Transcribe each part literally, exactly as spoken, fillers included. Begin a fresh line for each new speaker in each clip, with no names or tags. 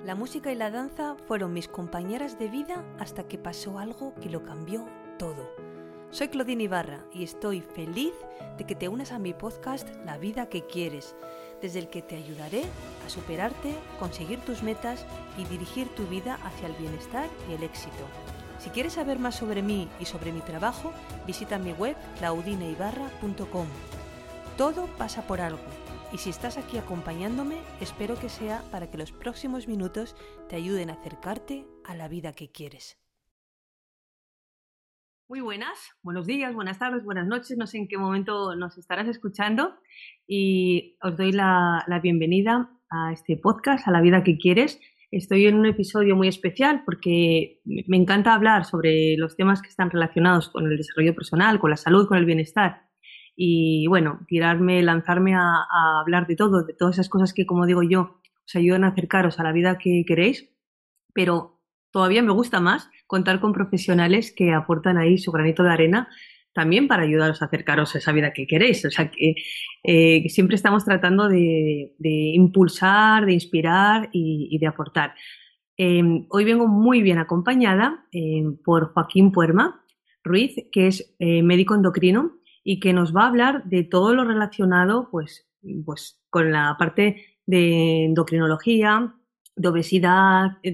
La música y la danza fueron mis compañeras de vida hasta que pasó algo que lo cambió todo. Soy Claudine Ibarra y estoy feliz de que te unas a mi podcast La vida que quieres, desde el que te ayudaré a superarte, conseguir tus metas y dirigir tu vida hacia el bienestar y el éxito. Si quieres saber más sobre mí y sobre mi trabajo, visita mi web claudine ibarra punto com. Todo pasa por algo. Y si estás aquí acompañándome, espero que sea para que los próximos minutos te ayuden a acercarte a la vida que quieres. Muy buenas, buenos días, buenas tardes, buenas noches, no sé en qué momento nos estarás escuchando y os doy la, la bienvenida a este podcast, a La vida que quieres. Estoy en un episodio muy especial porque me encanta hablar sobre los temas que están relacionados con el desarrollo personal, con la salud, con el bienestar. Y bueno, tirarme, lanzarme a, a hablar de todo, de todas esas cosas que, como digo yo, os ayudan a acercaros a la vida que queréis, pero todavía me gusta más contar con profesionales que aportan ahí su granito de arena también para ayudaros a acercaros a esa vida que queréis. O sea, que, eh, que siempre estamos tratando de, de impulsar, de inspirar y, y de aportar. Eh, hoy vengo muy bien acompañada eh, por Joaquín Puerma Ruiz, que es eh, médico endocrino, y que nos va a hablar de todo lo relacionado pues, pues, con la parte de endocrinología, de obesidad, de,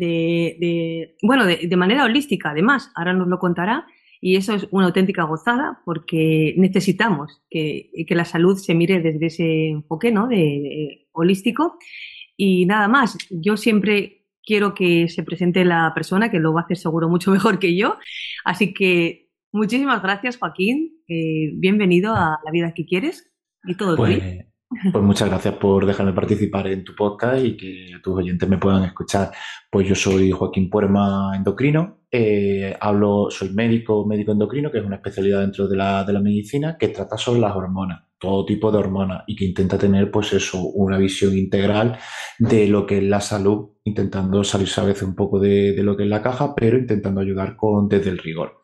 de bueno, de, de manera holística, además, ahora nos lo contará, y eso es una auténtica gozada porque necesitamos que, que la salud se mire desde ese enfoque, ¿no? de, de holístico. Y nada más, yo siempre quiero que se presente la persona, que lo va a hacer seguro mucho mejor que yo, así que muchísimas gracias, Joaquín. Eh, bienvenido a La vida que quieres y todo
Pues,
tuyo.
pues muchas gracias por dejarme participar en tu podcast y que tus oyentes me puedan escuchar. Pues yo soy Joaquín Puerma Endocrino, eh, hablo, soy médico, médico endocrino, que es una especialidad dentro de la, de la medicina que trata sobre las hormonas, todo tipo de hormonas y que intenta tener, pues eso, una visión integral de lo que es la salud, intentando salirse a veces un poco de, de lo que es la caja, pero intentando ayudar con, desde el rigor.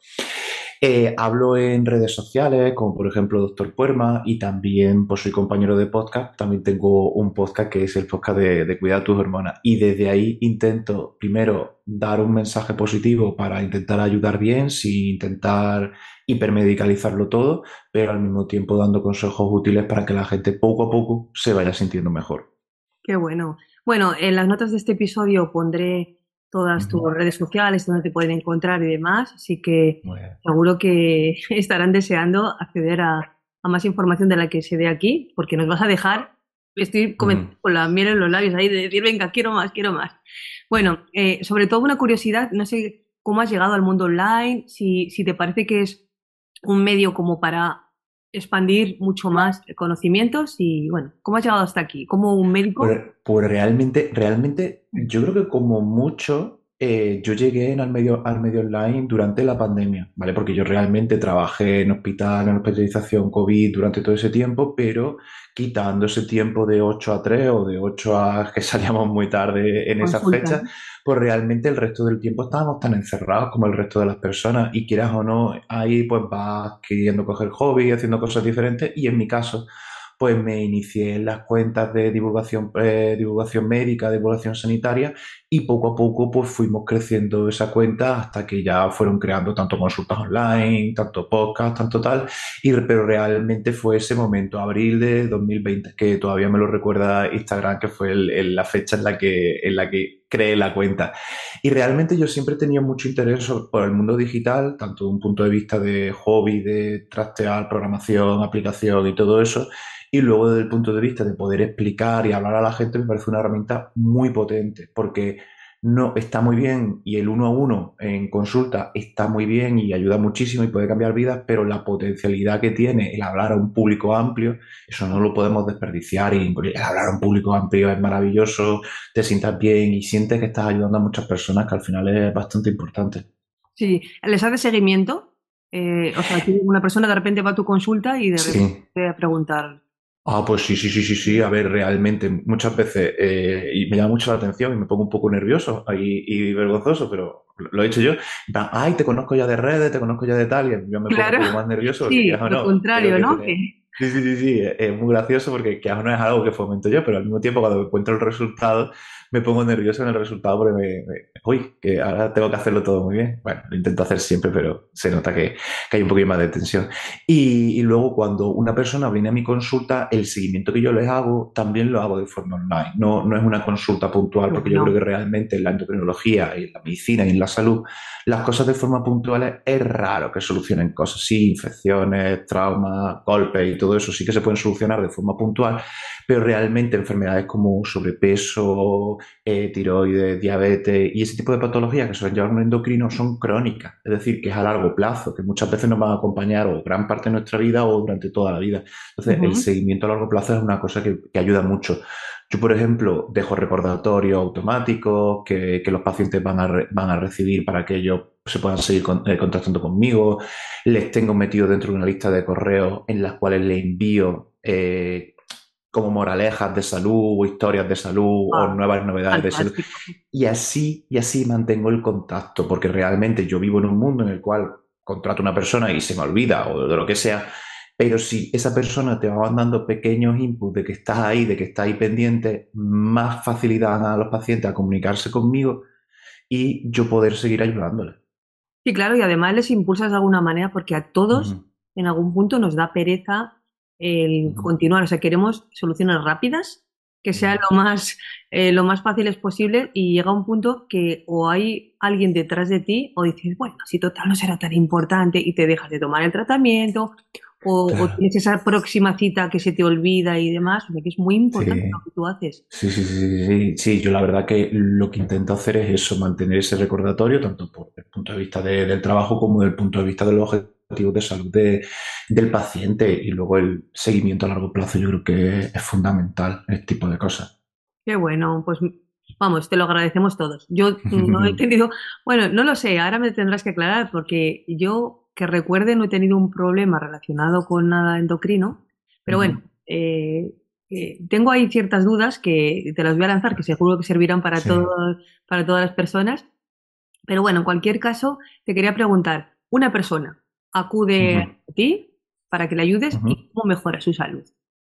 Eh, hablo en redes sociales, como por ejemplo Doctor Puerma, y también pues soy compañero de podcast. También tengo un podcast que es el podcast de, de Cuida tus hormonas. Y desde ahí intento primero dar un mensaje positivo para intentar ayudar bien, sin intentar hipermedicalizarlo todo, pero al mismo tiempo dando consejos útiles para que la gente poco a poco se vaya sintiendo mejor.
Qué bueno. Bueno, en las notas de este episodio pondré todas tus
Ujú.
redes sociales, donde te pueden encontrar y demás, así que
Muy bien.
seguro que estarán deseando acceder a, a más información de la que se dé aquí, porque nos vas a dejar, estoy
Ujú.
comentando con la miel en los labios ahí de decir, venga, quiero más, quiero más. Bueno, eh, sobre todo una curiosidad, no sé cómo has llegado al mundo online, si, si te parece que es un medio como para expandir mucho más conocimientos y bueno, ¿cómo has llegado hasta aquí? ¿Como un médico?
Pues, pues realmente, realmente, yo creo que como mucho, eh, yo llegué en al medio, al medio online durante la pandemia, ¿vale? Porque yo realmente trabajé en hospital, en hospitalización COVID durante todo ese tiempo, pero quitando ese tiempo de ocho a tres o de ocho a que salíamos muy tarde en esas
Consulta,
fechas,
¿no?
pues realmente el resto del tiempo estábamos tan encerrados como el resto de las personas y quieras o no, ahí pues vas queriendo coger hobby, haciendo cosas diferentes y en mi caso pues me inicié en las cuentas de divulgación, eh, divulgación médica, divulgación sanitaria y poco a poco pues fuimos creciendo esa cuenta hasta que ya fueron creando tanto consultas online, tanto podcast, tanto tal, y, pero realmente fue ese momento, abril de dos mil veinte, que todavía me lo recuerda Instagram, que fue el, el, la fecha en la que, en la que creé la cuenta. Y realmente yo siempre he tenido mucho interés por el mundo digital, tanto de un punto de vista de hobby, de trastear, programación, aplicación y todo eso, y luego desde el punto de vista de poder explicar y hablar a la gente me parece una herramienta muy potente porque no está muy bien y el uno a uno en consulta está muy bien y ayuda muchísimo y puede cambiar vidas, pero la potencialidad que tiene el hablar a un público amplio, eso no lo podemos desperdiciar y el hablar a un público amplio es maravilloso, te sientas bien y sientes que estás ayudando a muchas personas que al final es bastante importante.
Sí, les hace seguimiento. Eh, o sea, que una persona de repente va a tu consulta y de repente
Sí.
te va a preguntar.
Ah, pues sí, sí, sí, sí, sí. A ver, realmente muchas veces, eh, y me llama mucho la atención y me pongo un poco nervioso y, y vergonzoso, pero lo, lo he hecho yo. En plan, ay, te conozco ya de redes, te conozco ya de tal, y yo me pongo un
Claro,
poco más nervioso porque
sí,
quieras o
lo
no, tengo
contrario,
que
¿no?
tener.
Que
Sí, sí, sí, sí, es es muy gracioso porque quieras o no es algo que fomento yo, pero al mismo tiempo cuando encuentro el resultado me pongo nervioso en el resultado porque me, me- uy, que ahora tengo que hacerlo todo muy bien. Bueno, lo intento hacer siempre, pero se nota que, que hay un poquito más de tensión. Y, y luego cuando una persona viene a mi consulta, el seguimiento que yo les hago también lo hago de forma online. No, no es una consulta puntual, porque yo creo
Bueno,
que realmente en la endocrinología, y en la medicina y en la salud, las cosas de forma puntual es raro que solucionen cosas. Sí, infecciones, traumas, golpes y todo eso sí que se pueden solucionar de forma puntual, pero realmente enfermedades como sobrepeso, eh, tiroides, diabetes y ese tipo de patologías que suelen llevar un endocrino son crónicas, es decir, que es a largo plazo, que muchas veces nos van a acompañar o gran parte de nuestra vida o durante toda la vida. Entonces, el
ujú.
seguimiento a largo plazo es una cosa que, que ayuda mucho. Yo, por ejemplo, dejo recordatorios automáticos que, que los pacientes van a, re- van a recibir para que ellos se puedan seguir con- eh, contactando conmigo. Les tengo metido dentro de una lista de correos en las cuales les envío eh, como moralejas de salud o historias de salud o
Ah,
nuevas novedades de salud.
fantástico.
Y así, y así mantengo el contacto, porque realmente yo vivo en un mundo en el cual contrato a una persona y se me olvida o de lo que sea, pero si esa persona te va mandando pequeños inputs de que estás ahí, de que estás ahí pendiente, más facilidad dan a los pacientes a comunicarse conmigo y yo poder seguir ayudándoles.
Sí, claro, y además les impulsas de alguna manera porque a todos
Ujú,
en algún punto nos da pereza el
ujú,
continuar. O sea, queremos soluciones rápidas, que sean
ujú.
lo más, eh, lo más fáciles posible y llega un punto que o hay alguien detrás de ti o dices, bueno, si total no será tan importante y te dejas de tomar el tratamiento o, o
Claro,
tienes esa próxima cita que se te olvida y demás. O sea, que es muy importante lo
sí.
que tú haces.
Sí, sí, sí, sí, sí, sí, yo la verdad que lo que intento hacer es eso, mantener ese recordatorio, tanto por el punto de vista de- del trabajo como del punto de vista de los objetivos de salud de- del paciente y luego el seguimiento a largo plazo yo creo que es, fundamental, este tipo de cosas.
Qué bueno, pues vamos, te lo agradecemos todos. Yo no he tenido, bueno, no lo sé, ahora me tendrás que aclarar porque yo que recuerde no he tenido un problema relacionado con nada endocrino, pero bueno,
Ujú.
eh, eh, tengo ahí ciertas dudas que te las voy a lanzar, que seguro que servirán para
Sí.
todos, para todas las personas. Pero bueno, en cualquier caso, te quería preguntar, una persona acude
Ujú.
a ti para que le ayudes
Ujú.
y cómo mejora su salud.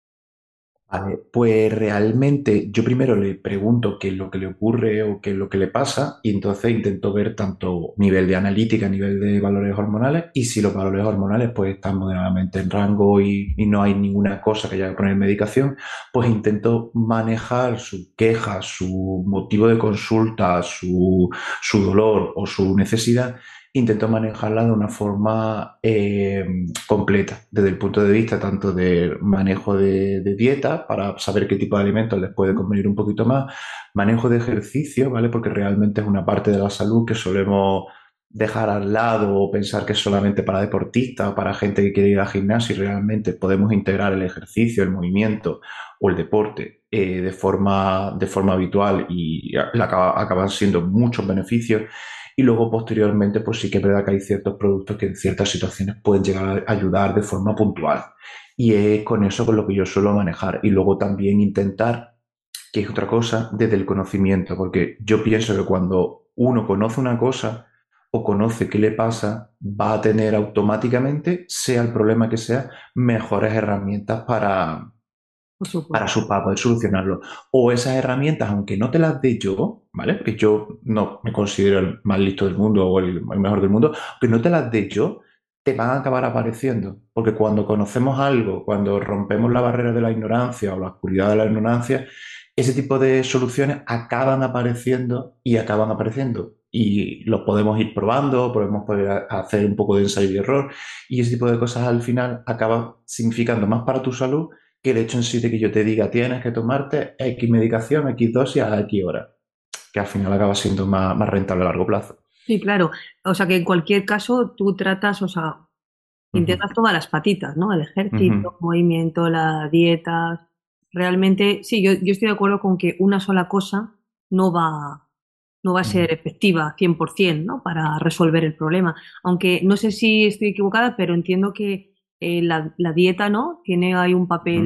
Vale, pues realmente yo primero le pregunto qué es lo que le ocurre o qué es lo que le pasa y entonces intento ver tanto nivel de analítica, nivel de valores hormonales y si los valores hormonales pues están moderadamente en rango y, y no hay ninguna cosa que haya que poner medicación, pues intento manejar su queja, su motivo de consulta, su, su dolor o su necesidad. Intento manejarla de una forma eh, completa, desde el punto de vista tanto de manejo de, de dieta, para saber qué tipo de alimentos les puede convenir un poquito más, manejo de ejercicio, ¿vale? Porque realmente es una parte de la salud que solemos dejar al lado o pensar que es solamente para deportistas o para gente que quiere ir al gimnasio y realmente podemos integrar el ejercicio, el movimiento o el deporte eh, de forma, de forma habitual y la acaba- acaban siendo muchos beneficios. Y luego, posteriormente, pues sí que es verdad que hay ciertos productos que en ciertas situaciones pueden llegar a ayudar de forma puntual. Y es con eso con lo que yo suelo manejar. Y luego también intentar, que es otra cosa, desde el conocimiento, porque yo pienso que cuando uno conoce una cosa o conoce qué le pasa, va a tener automáticamente, sea el problema que sea, mejores herramientas para,
Por
para,
supuesto.
su- para poder solucionarlo. O esas herramientas, aunque no te las dé yo, ¿vale? Porque yo no me considero el más listo del mundo o el, el mejor del mundo, aunque no te las dé yo, te van a acabar apareciendo. Porque cuando conocemos algo, cuando rompemos la barrera de la ignorancia o la oscuridad de la ignorancia, ese tipo de soluciones acaban apareciendo y acaban apareciendo. Y los podemos ir probando, podemos poder a- hacer un poco de ensayo y error, y ese tipo de cosas al final acaban significando más para tu salud que el hecho en sí de que yo te diga tienes que tomarte X medicación, X dosis a X hora, que al final acaba siendo más, más rentable a largo plazo.
Sí, claro. O sea que en cualquier caso tú tratas, o sea,
Ujú,
integras todas las patitas, ¿no? El ejercicio,
ujú,
movimiento, la dieta. Realmente, sí, yo, yo estoy de acuerdo con que una sola cosa no va, no va a
ujú,
ser efectiva cien por ciento, ¿no? Para resolver el problema. Aunque no sé si estoy equivocada, pero entiendo que eh, la, la dieta, ¿no? Tiene ahí un
ujú.
papel.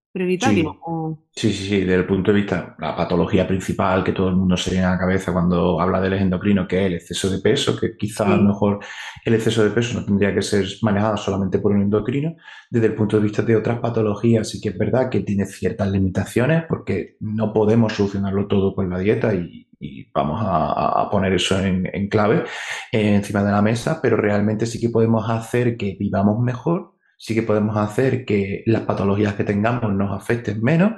prioritario.
Sí,
O...
sí, sí, sí, desde el punto de vista, la patología principal que todo el mundo se viene a la cabeza cuando habla del endocrino, que es el exceso de peso, que quizás a lo
Sí,
mejor el exceso de peso no tendría que ser manejado solamente por un endocrino. Desde el punto de vista de otras patologías, sí que es verdad que tiene ciertas limitaciones porque no podemos solucionarlo todo con la dieta y, y vamos a, a poner eso en, en clave eh, encima de la mesa, pero realmente sí que podemos hacer que vivamos mejor, sí que podemos hacer que las patologías que tengamos nos afecten menos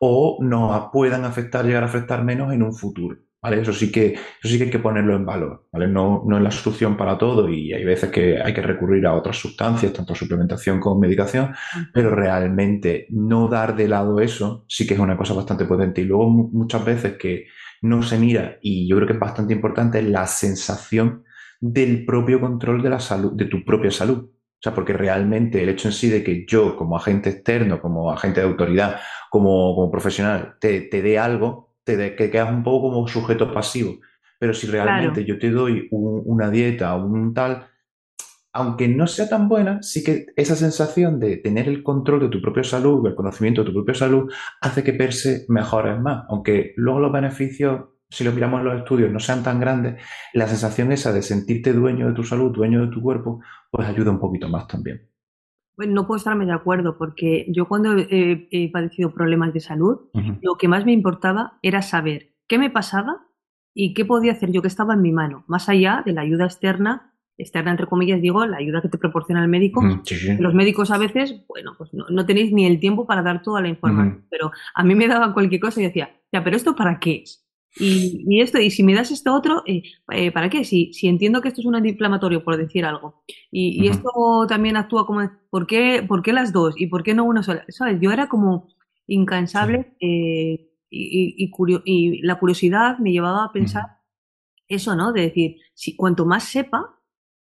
o nos puedan afectar, llegar a afectar menos en un futuro. ¿Vale? Eso sí que, eso sí que hay que ponerlo en valor, ¿vale? No, no es la solución para todo y hay veces que hay que recurrir a otras sustancias, tanto suplementación como medicación, pero
ujú.
realmente no dar de lado eso sí que es una cosa bastante potente. Y luego mu- muchas veces que no se mira, y yo creo que es bastante importante, la sensación del propio control de la salud, de tu propia salud. O sea, porque realmente el hecho en sí de que yo, como agente externo, como agente de autoridad, como, como profesional, te, te dé algo, te de- que quedas un poco como sujeto pasivo. Pero si realmente
Claro.
yo te doy un- una dieta o un tal, aunque no sea tan buena, sí que esa sensación de tener el control de tu propia salud, el conocimiento de tu propia salud, hace que per se mejores más. Aunque luego los beneficios, si lo miramos en los estudios, no sean tan grandes, la sensación esa de sentirte dueño de tu salud, dueño de tu cuerpo, pues ayuda un poquito más también.
Bueno, no puedo estarme de acuerdo porque yo cuando he, he padecido problemas de salud,
Ujú,
lo que más me importaba era saber qué me pasaba y qué podía hacer yo que estaba en mi mano, más allá de la ayuda externa, externa entre comillas digo, la ayuda que te proporciona el médico.
ujú, sí, sí.
Los médicos a veces, bueno, pues no, no tenéis ni el tiempo para dar toda la información,
Ujú,
pero a mí me daban cualquier cosa y decía, ya, pero ¿esto para qué es? Y, y esto, y si me das esto otro, eh, eh, ¿para qué? Si, si entiendo que esto es un antiinflamatorio, por decir algo. Y, y
ujú,
esto también actúa como, ¿por qué, por qué las dos? ¿Y por qué no una sola? ¿Sabes? Yo era como
sí.
incansable eh, y, y, y curio- y la curiosidad me llevaba a pensar
Ujú,
eso, ¿no? De decir, si, cuanto más sepa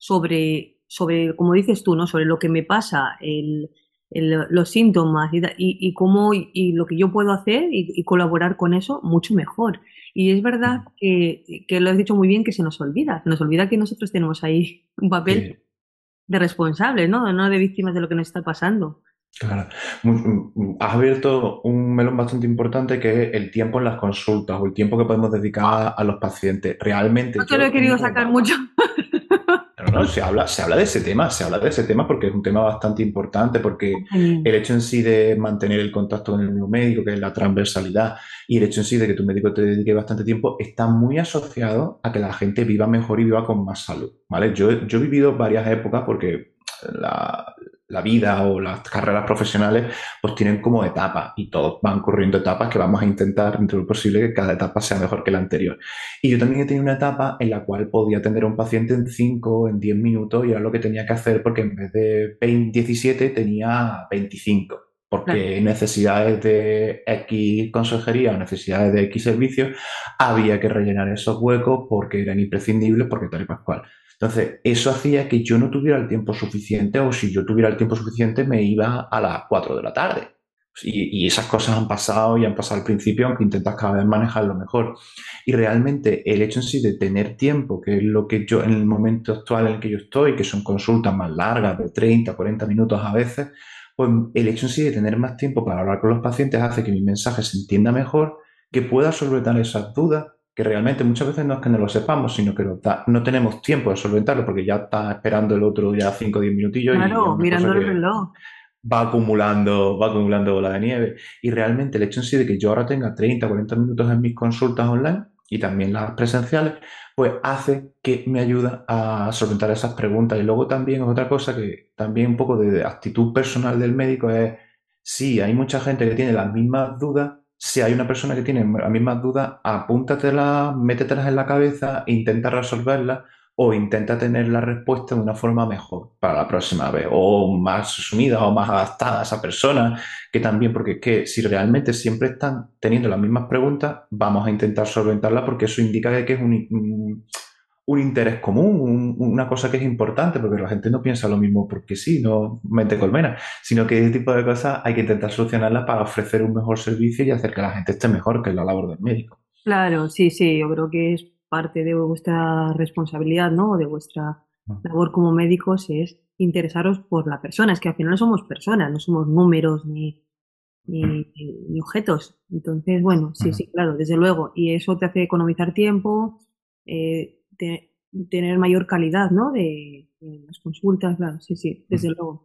sobre, sobre, como dices tú, ¿no? Sobre lo que me pasa, el, el- los síntomas y, da- y, y cómo y, y lo que yo puedo hacer y, y colaborar con eso, mucho mejor. Y es verdad
ujú.
que, que lo has dicho muy bien, que se nos olvida, se nos olvida que nosotros tenemos ahí un papel
Sí.
de responsables, ¿no? No de víctimas de lo que nos está pasando.
Claro. Mu- mm, Has abierto un melón bastante importante que es el tiempo en las consultas o el tiempo que podemos dedicar a los pacientes. Realmente
No te lo
yo
he
tengo
querido
como...
sacar
va-
mucho.
No, no, se habla, se habla de ese tema, se habla de ese tema porque es un tema bastante importante, porque
Genial.
el hecho en sí de mantener el contacto con el mismo médico, que es la transversalidad, y el hecho en sí de que tu médico te dedique bastante tiempo, está muy asociado a que la gente viva mejor y viva con más salud, ¿vale? Yo, yo he vivido varias épocas porque la, la vida o las carreras profesionales pues tienen como etapas y todos van corriendo etapas que vamos a intentar, dentro de lo posible, que cada etapa sea mejor que la anterior. Y yo también he tenido una etapa en la cual podía atender a un paciente en cinco, en diez minutos y era lo que tenía que hacer porque en vez de veinte, diecisiete tenía veinticinco.
Claro.
Porque necesidades de X consejería o necesidades de X servicios había que rellenar esos huecos porque eran imprescindibles, porque tal y pascual. Entonces, eso hacía que yo no tuviera el tiempo suficiente o si yo tuviera el tiempo suficiente me iba a las cuatro de la tarde. Y, y esas cosas han pasado y han pasado al principio, aunque intentas cada vez manejarlo mejor. Y realmente el hecho en sí de tener tiempo, que es lo que yo en el momento actual en el que yo estoy, que son consultas más largas, de treinta, cuarenta minutos a veces, pues el hecho en sí de tener más tiempo para hablar con los pacientes hace que mi mensaje se entienda mejor, que pueda solventar esas dudas, que realmente muchas veces no es que no lo sepamos, sino que lo da- no tenemos tiempo de solventarlo porque ya está esperando el otro ya cinco o diez minutillos y es
Claro,
una cosa
mirando el
que
reloj.
va acumulando, va acumulando bola de nieve. Y realmente el hecho en sí de que yo ahora tenga treinta, cuarenta minutos en mis consultas online y también las presenciales, pues hace que me ayuda a solventar esas preguntas. Y luego también otra cosa que también un poco de actitud personal del médico es, si hay mucha gente que tiene las mismas dudas, si hay una persona que tiene las mismas dudas, apúntatelas, métetelas en la cabeza e intenta resolverlas o intenta tener la respuesta de una forma mejor para la próxima vez, o más resumida o más adaptada a esa persona, que también, porque es que si realmente siempre están teniendo las mismas preguntas, vamos a intentar solventarlas porque eso indica que es un, un, un interés común, un, una cosa que es importante, porque la gente no piensa lo mismo porque sí, no mente colmena, sino que ese tipo de cosas hay que intentar solucionarlas para ofrecer un mejor servicio y hacer que la gente esté mejor, que es la labor del médico.
Claro, sí, sí, yo creo que es parte de vuestra responsabilidad, ¿no? De vuestra labor como médicos es interesaros por la persona. Es que al final somos personas, no somos números ni, ni, ni objetos. Entonces, bueno, sí,
Ujú.
sí, claro, desde luego. Y eso te hace economizar tiempo, eh, te- tener mayor calidad, ¿no? De, de las consultas, claro, sí, sí, desde luego.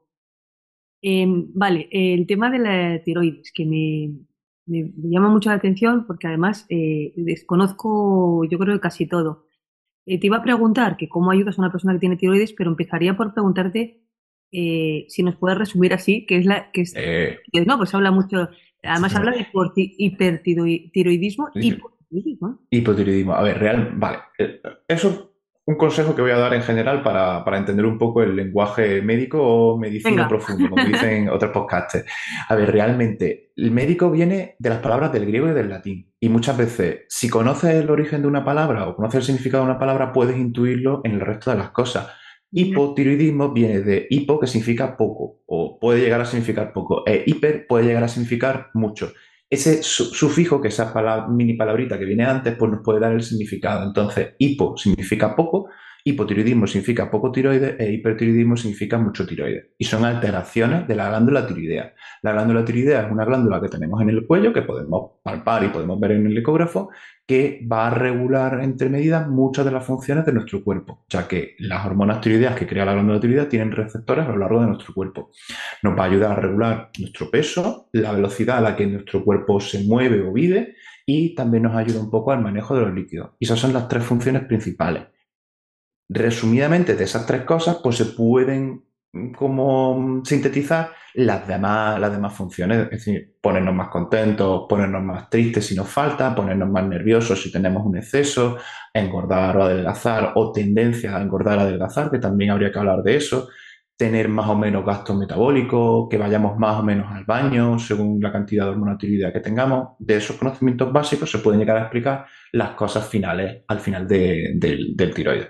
Eh, vale, el tema de la tiroides, que me, me- me llama mucho la atención porque además eh, desconozco, yo creo que casi todo. Eh, te iba a preguntar que cómo ayudas a una persona que tiene tiroides, pero empezaría por preguntarte eh, si nos puedes resumir así, que es la que es,
Eh,
que no, pues habla mucho, además habla de hiporti- hipertiroidismo, hipotiroidismo.
Hipotiroidismo. A ver, real, vale. Eh, Eso es un consejo que voy a dar en general para, para entender un poco el lenguaje médico o medicina
Venga.
profundo, como dicen otros podcasters. A ver, realmente, el médico viene de las palabras del griego y del latín. Y muchas veces, si conoces el origen de una palabra o conoces el significado de una palabra, puedes intuirlo en el resto de las cosas. Hipotiroidismo viene de hipo, que significa poco, o puede llegar a significar poco, e hiper puede llegar a significar mucho. Ese su- sufijo, que esa pala- mini palabrita que viene antes, pues nos puede dar el significado. Entonces, hipo significa poco, hipotiroidismo significa poco tiroides e hipertiroidismo significa mucho tiroides. Y son alteraciones de la glándula tiroidea. La glándula tiroidea es una glándula que tenemos en el cuello, que podemos palpar y podemos ver en el ecógrafo, que va a regular entre medidas muchas de las funciones de nuestro cuerpo, ya que las hormonas tiroideas que crea la glándula tiroidea tienen receptores a lo largo de nuestro cuerpo. Nos va a ayudar a regular nuestro peso, la velocidad a la que nuestro cuerpo se mueve o vive y también nos ayuda un poco al manejo de los líquidos. Y esas son las tres funciones principales. Resumidamente, de esas tres cosas, pues se pueden mm, como sintetizar las demás, las demás funciones, es decir, ponernos más contentos, ponernos más tristes si nos falta, ponernos más nerviosos si tenemos un exceso, engordar o adelgazar, o tendencia a engordar o adelgazar, que también habría que hablar de eso, tener más o menos gasto metabólico, que vayamos más o menos al baño según la cantidad de hormona tiroidea que tengamos. De esos conocimientos básicos se pueden llegar a explicar las cosas finales al final de- del del tiroides.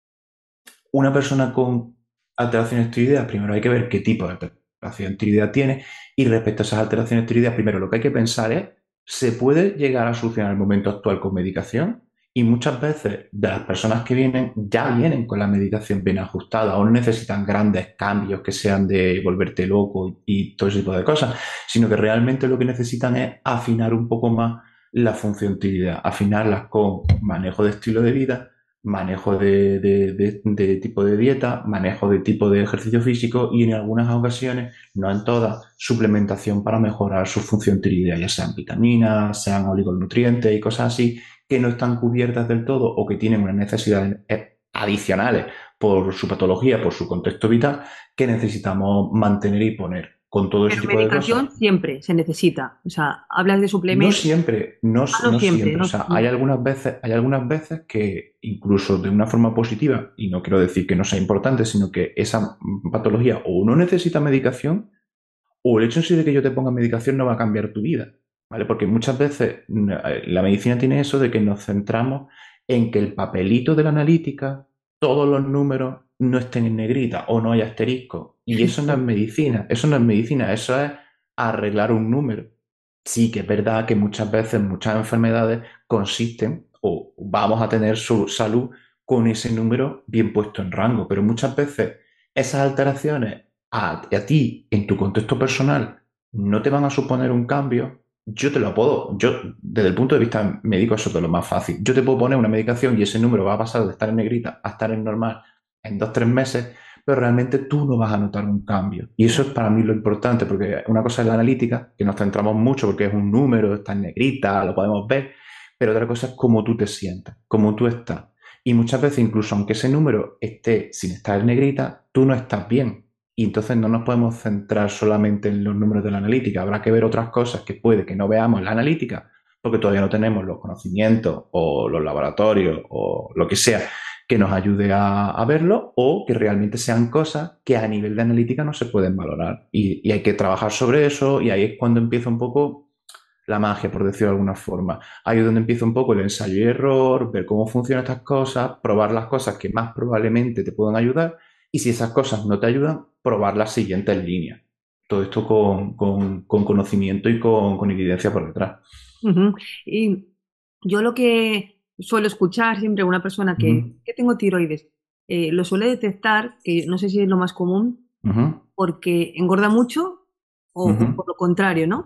Una persona con alteraciones tiroideas, primero hay que ver qué tipo de alteración tiroidea tiene y respecto a esas alteraciones tiroideas, primero lo que hay que pensar es, ¿se puede llegar a solucionar el momento actual con medicación? Y muchas veces de las personas que vienen ya vienen con la medicación bien ajustada o no necesitan grandes cambios que sean de volverte loco y todo ese tipo de cosas, sino que realmente lo que necesitan es afinar un poco más la función tiroidea, afinarlas con manejo de estilo de vida, manejo de, de, de, de, tipo de dieta, manejo de tipo de ejercicio físico y en algunas ocasiones, no en todas, suplementación para mejorar su función tiroidea, ya sean vitaminas, sean oligonutrientes y cosas así que no están cubiertas del todo o que tienen unas necesidades adicionales por su patología, por su contexto vital, que necesitamos mantener y poner. Con todo ese
Pero
tipo de cosas,
medicación siempre se necesita. O sea, hablas de
no
suplementos.
siempre, no,
Ah, no
no
siempre,
siempre. O
no.
sea, hay
No.
algunas veces, hay algunas veces que incluso de una forma positiva, y no quiero decir que no sea importante, sino que esa patología o no necesita medicación, o el hecho en sí de que yo te ponga medicación no va a cambiar tu vida, ¿vale? Porque muchas veces mm, eh, la medicina tiene eso de que nos centramos en que el papelito de la analítica, todos los números no estén en negrita o no hay asterisco. Y eso no es medicina, eso no es medicina, eso es arreglar un número. Sí que es verdad que muchas veces muchas enfermedades consisten o vamos a tener su salud con ese número bien puesto en rango, pero muchas veces esas alteraciones a, a ti en tu contexto personal no te van a suponer un cambio. Yo te lo puedo, yo desde el punto de vista médico eso es de lo más fácil. Yo te puedo poner una medicación y ese número va a pasar de estar en negrita a estar en normal en dos o tres meses, pero realmente tú no vas a notar un cambio. Y eso es
Ya.
para mí lo importante, porque una cosa es la analítica, que nos centramos mucho porque es un número, está en negrita, lo podemos ver, pero otra cosa es cómo tú te sientes, cómo tú estás. Y muchas veces, incluso aunque ese número esté sin estar en negrita, tú no estás bien. Y entonces no nos podemos centrar solamente en los números de la analítica. Habrá que ver otras cosas que puede que no veamos en la analítica, porque todavía no tenemos los conocimientos o los laboratorios o lo que sea que nos ayude a, a verlo o que realmente sean cosas que a nivel de analítica no se pueden valorar. Y, y hay que trabajar sobre eso y ahí es cuando empieza un poco la magia, por decirlo de alguna forma. Ahí es donde empieza un poco el ensayo y error, ver cómo funcionan estas cosas, probar las cosas que más probablemente te puedan ayudar y si esas cosas no te ayudan, probar las siguientes líneas. Todo esto con, con- con conocimiento y con, con evidencia por detrás.
Ujú. Y yo lo que suelo escuchar siempre a una persona que,
Ujú,
que tengo tiroides, eh, lo suele detectar, que no sé si es lo más común,
ujú,
porque engorda mucho o, o
ujú.
por lo contrario, ¿no?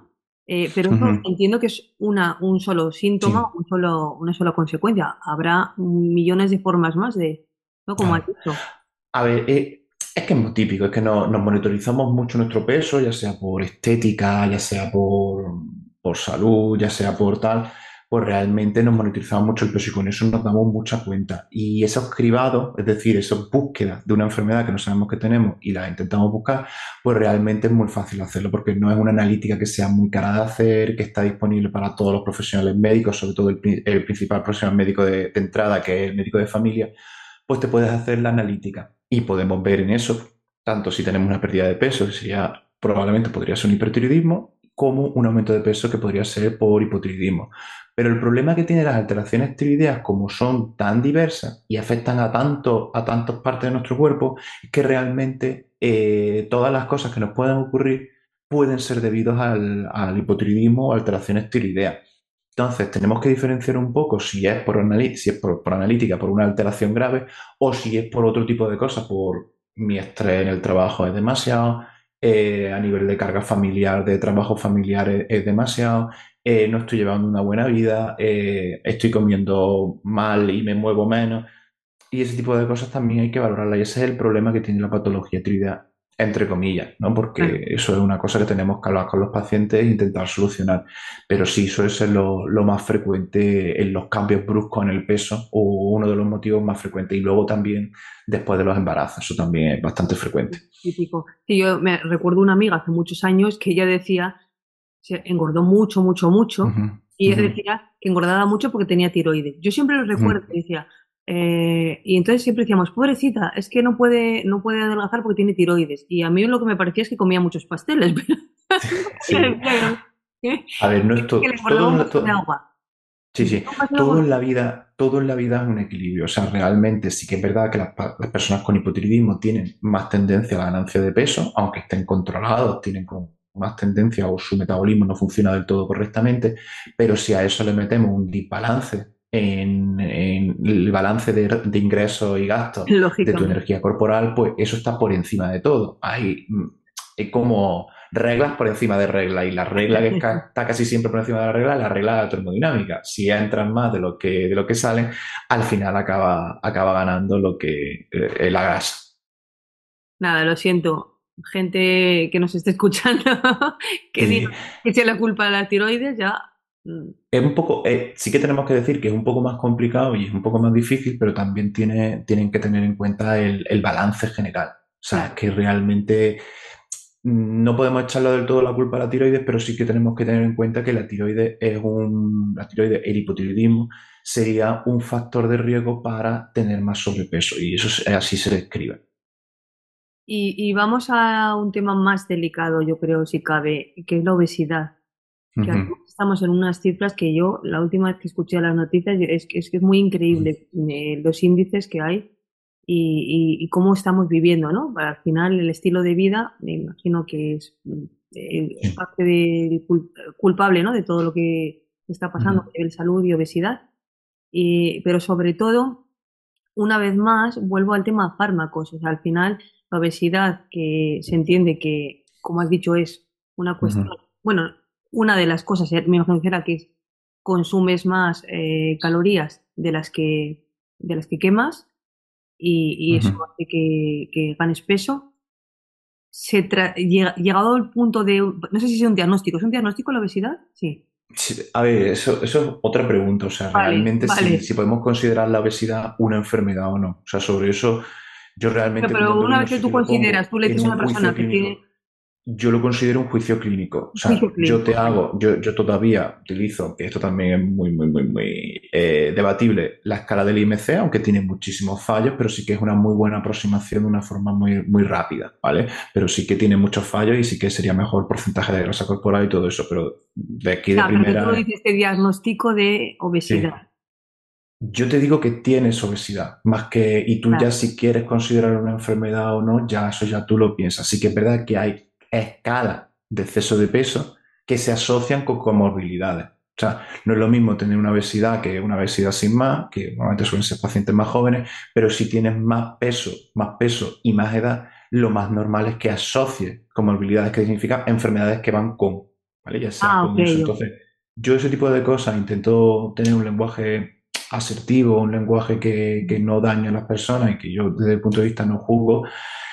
Eh, pero eso
Ujú.
entiendo que es una, un solo síntoma,
Sí,
un solo, una sola consecuencia. Habrá millones de formas más de, ¿no? Como has
claro.
dicho.
A ver, eh, es que es muy típico, es que no- nos monitorizamos mucho nuestro peso, ya sea por estética, ya sea por, por salud, ya sea por tal, pues realmente nos monitorizamos mucho el peso y con eso nos damos mucha cuenta. Y esos cribados, es decir, esas búsquedas de una enfermedad que no sabemos que tenemos y la intentamos buscar, pues realmente es muy fácil hacerlo porque no es una analítica que sea muy cara de hacer, que está disponible para todos los profesionales médicos, sobre todo el, pri- el principal profesional médico de de entrada, que es el médico de familia, pues te puedes hacer la analítica y podemos ver en eso, tanto si tenemos una pérdida de peso, que sería probablemente podría ser un hipertiroidismo, como un aumento de peso que podría ser por hipotiroidismo. Pero el problema que tienen las alteraciones tiroideas, como son tan diversas y afectan a tanto, a tantas partes de nuestro cuerpo, es que realmente eh, todas las cosas que nos pueden ocurrir pueden ser debidos al, al hipotiroidismo o alteraciones tiroideas. Entonces, tenemos que diferenciar un poco si es por, anali- si es por, por analítica, por una alteración grave, o si es por otro tipo de cosas, por mi estrés en el trabajo es demasiado, eh, a nivel de carga familiar, de trabajo familiar es, es demasiado, eh, no estoy llevando una buena vida, eh, estoy comiendo mal y me muevo menos. Y ese tipo de cosas también hay que valorarla. Y ese es el problema que tiene la patología tiroidea, entre comillas, ¿no? Porque
Claro.
eso es una cosa que tenemos que hablar con los pacientes e intentar solucionar. Pero sí, suele ser lo, lo más frecuente en los cambios bruscos en el peso o uno de los motivos más frecuentes. Y luego también después de los embarazos, eso también es bastante frecuente.
Típico. Sí, yo me recuerdo una amiga hace muchos años que ella decía, se engordó mucho, mucho, mucho,
Ujú,
y ella
ujú,
decía que engordaba mucho porque tenía tiroides. Yo siempre lo
ujú.
recuerdo, y decía, eh, y entonces siempre decíamos, pobrecita, es que no puede, no puede adelgazar porque tiene tiroides. Y a mí lo que me parecía es que comía muchos pasteles, pero ella
Sí.
decía que,
A ver, no es
que le
to-
engordaba un
todo,
vaso de
to-
agua.
Sí,
Y yo,
sí,
un vaso de
todo
agua.
en la vida, todo en la vida es un equilibrio. O sea, realmente sí que es verdad que las, pa- las personas con hipotiroidismo tienen más tendencia a la ganancia de peso, aunque estén controlados, tienen con más tendencia o su metabolismo no funciona del todo correctamente, pero si a eso le metemos un desbalance en, en el balance de, de ingresos y gastos de tu
Lógicamente.
energía corporal, pues eso está por encima de todo. Hay, mm, es como reglas por encima de reglas y la regla que ca- está casi siempre por encima de la regla es la regla de la termodinámica. Si entran más de lo que, de lo que salen, al final acaba, acaba ganando lo que eh, la grasa.
Nada, lo siento. Gente que nos esté escuchando, que diga
Sí,
que sea la culpa de las tiroides, ya. mm,
es un poco, eh, sí que tenemos que decir que es un poco más complicado y es un poco más difícil, pero también tiene, tienen que tener en cuenta el, el balance general. O sea, es
Claro.
que realmente no podemos echarle del todo la culpa a la tiroides, pero sí que tenemos que tener en cuenta que la tiroides es un, la tiroides, el hipotiroidismo sería un factor de riesgo para tener más sobrepeso y eso es, así se describe.
Y, y vamos a un tema más delicado, yo creo, si cabe, que es la obesidad. Que
Ujú,
además estamos en unas cifras que yo, la última vez que escuché las noticias, es que es, que es muy
ujú,
increíble eh, los índices que hay y, y- y cómo estamos viviendo, ¿no? Al final, el estilo de vida, me imagino que es mm, eh,
sí,
parte del cul- culpable, ¿no? De todo lo que está pasando a
ujú,
nivel salud y obesidad. Y- pero sobre todo, una vez más, vuelvo al tema fármacos. O sea, al final, la obesidad, que se entiende que, como has dicho, es una
ujú,
cuestión, bueno, una de las cosas, eh, me imagino que era que consumes más eh, calorías de las que, de las que quemas y, y
ujú.
eso hace que, que ganes peso. Se tra- llega- llegado al punto de, no sé si es un diagnóstico, ¿es un diagnóstico la obesidad? Sí.
Sí, a ver, eso, eso es otra pregunta. O sea,
Vale,
realmente si,
vale.
si podemos considerar la obesidad una enfermedad o no. O sea, sobre eso yo
Pero,
realmente como
pero una
endocrino
vez que
sí
tú
que lo
consideras,
pongo
tú le
en
dices a
un
una
juicio
persona que tiene
clínico. Yo lo considero un juicio clínico. O
un
sea,
juicio
yo
clínico,
te
vale.
hago, yo, yo todavía utilizo, que esto también es muy, muy, muy, muy eh, debatible, la escala del I M C, aunque tiene muchísimos fallos, pero sí que es una muy buena aproximación de una forma muy, muy rápida, ¿vale? Pero sí que tiene muchos fallos y sí que sería mejor porcentaje de grasa corporal y todo eso, pero de aquí de
Ya, pero que tú lo
primera,
dices, este diagnóstico de
sí.
obesidad.
Yo te digo que tienes obesidad, más que, y tú ya
Claro.
si quieres considerar una enfermedad o no, ya eso ya tú lo piensas. Sí que es verdad que hay escalas de exceso de peso que se asocian con comorbilidades. O sea, no es lo mismo tener una obesidad que una obesidad sin más, que normalmente suelen ser pacientes más jóvenes, pero si tienes más peso, más peso y más edad, lo más normal es que asocies comorbilidades, que significa enfermedades que van con. ¿vale? Ya sea
Ah, ok,
con eso.
ok.
Entonces, yo ese tipo de cosas intento tener un lenguaje asertivo, un lenguaje que, que no dañe a las personas y que yo desde el punto de vista no juzgo,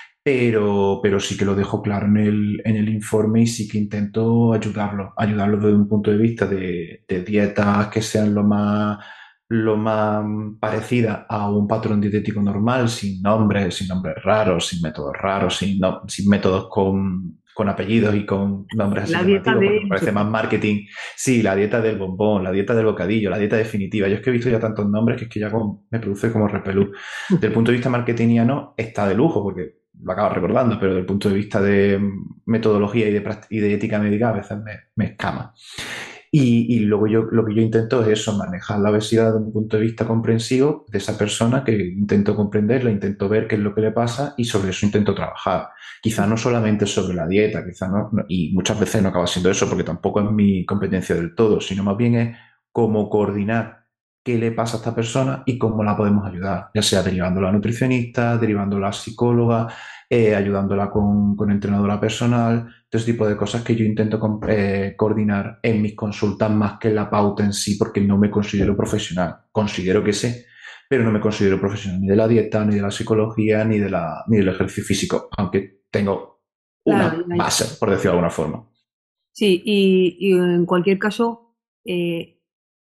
pero, pero sí que lo dejo claro en el, en el informe y sí que intento ayudarlo, ayudarlo desde un punto de vista de, de dietas que sean lo más, lo más parecidas a un patrón dietético normal, sin nombres, sin nombres raros, sin métodos raros, sin, no- sin métodos con, con apellidos y con nombres así
La dieta
llamativos, porque
de
me
no sé
parece más
qué.
marketing. Sí, la dieta del bombón, la dieta del bocadillo, la dieta definitiva. Yo es que he visto ya tantos nombres que es que ya como- me produce como repelús. Del punto de vista marketingiano está de lujo, porque lo acabo recordando, pero desde el punto de vista de metodología y de, práct- y de ética médica a veces me, me escama. Y, y luego yo lo que yo intento es eso, manejar la obesidad desde un punto de vista comprensivo de esa persona que intento comprenderla, intento ver qué es lo que le pasa y sobre eso intento trabajar. Quizá no solamente sobre la dieta, quizá no, no- y muchas veces no acaba siendo eso porque tampoco es mi competencia del todo, sino más bien es cómo coordinar qué le pasa a esta persona y cómo la podemos ayudar, ya sea derivándola a nutricionista, derivándola a psicóloga, eh, ayudándola con, con entrenadora personal, todo ese tipo de cosas que yo intento com- eh, coordinar en mis consultas más que en la pauta en sí, porque no me considero profesional. Considero que sé, pero no me considero profesional ni de la dieta, ni de la psicología, ni, de la, ni del ejercicio físico, aunque tengo
Claro,
una
ya, ya.
base, por decirlo de alguna forma.
Sí, y, y en cualquier caso, eh,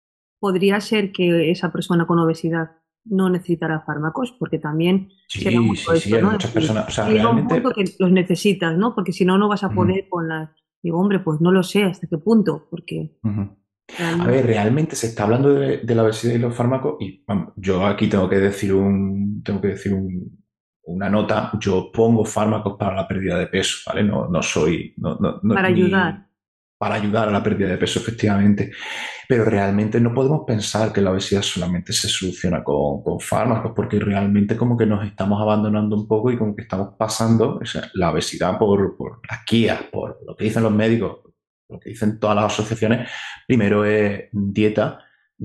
podría ser que esa persona con obesidad no necesitara fármacos, porque también se da
Sí,
mucho
sí, sí,
esto,
hay
¿no? Es
muchas
decir,
personas, o sea,
llega un punto
realmente...
que los necesitas, ¿no? Porque si no, no vas a
Ujú,
poder con las... Digo, hombre, pues no lo sé hasta qué punto, porque
ujú. A
realmente...
ver, realmente se está hablando de, de la obesidad y los fármacos y vamos, yo aquí tengo que decir un, tengo que decir un- una nota. Yo pongo fármacos para la pérdida de peso, ¿vale? No, no soy, no, no, no-
Para
ni
ayudar,
para ayudar a la pérdida de peso, efectivamente. Pero realmente no podemos pensar que la obesidad solamente se soluciona con, con fármacos, porque realmente como que nos estamos abandonando un poco y como que estamos pasando, o sea, la obesidad por, por las guías, por lo que dicen los médicos, lo que dicen todas las asociaciones. Primero es dieta,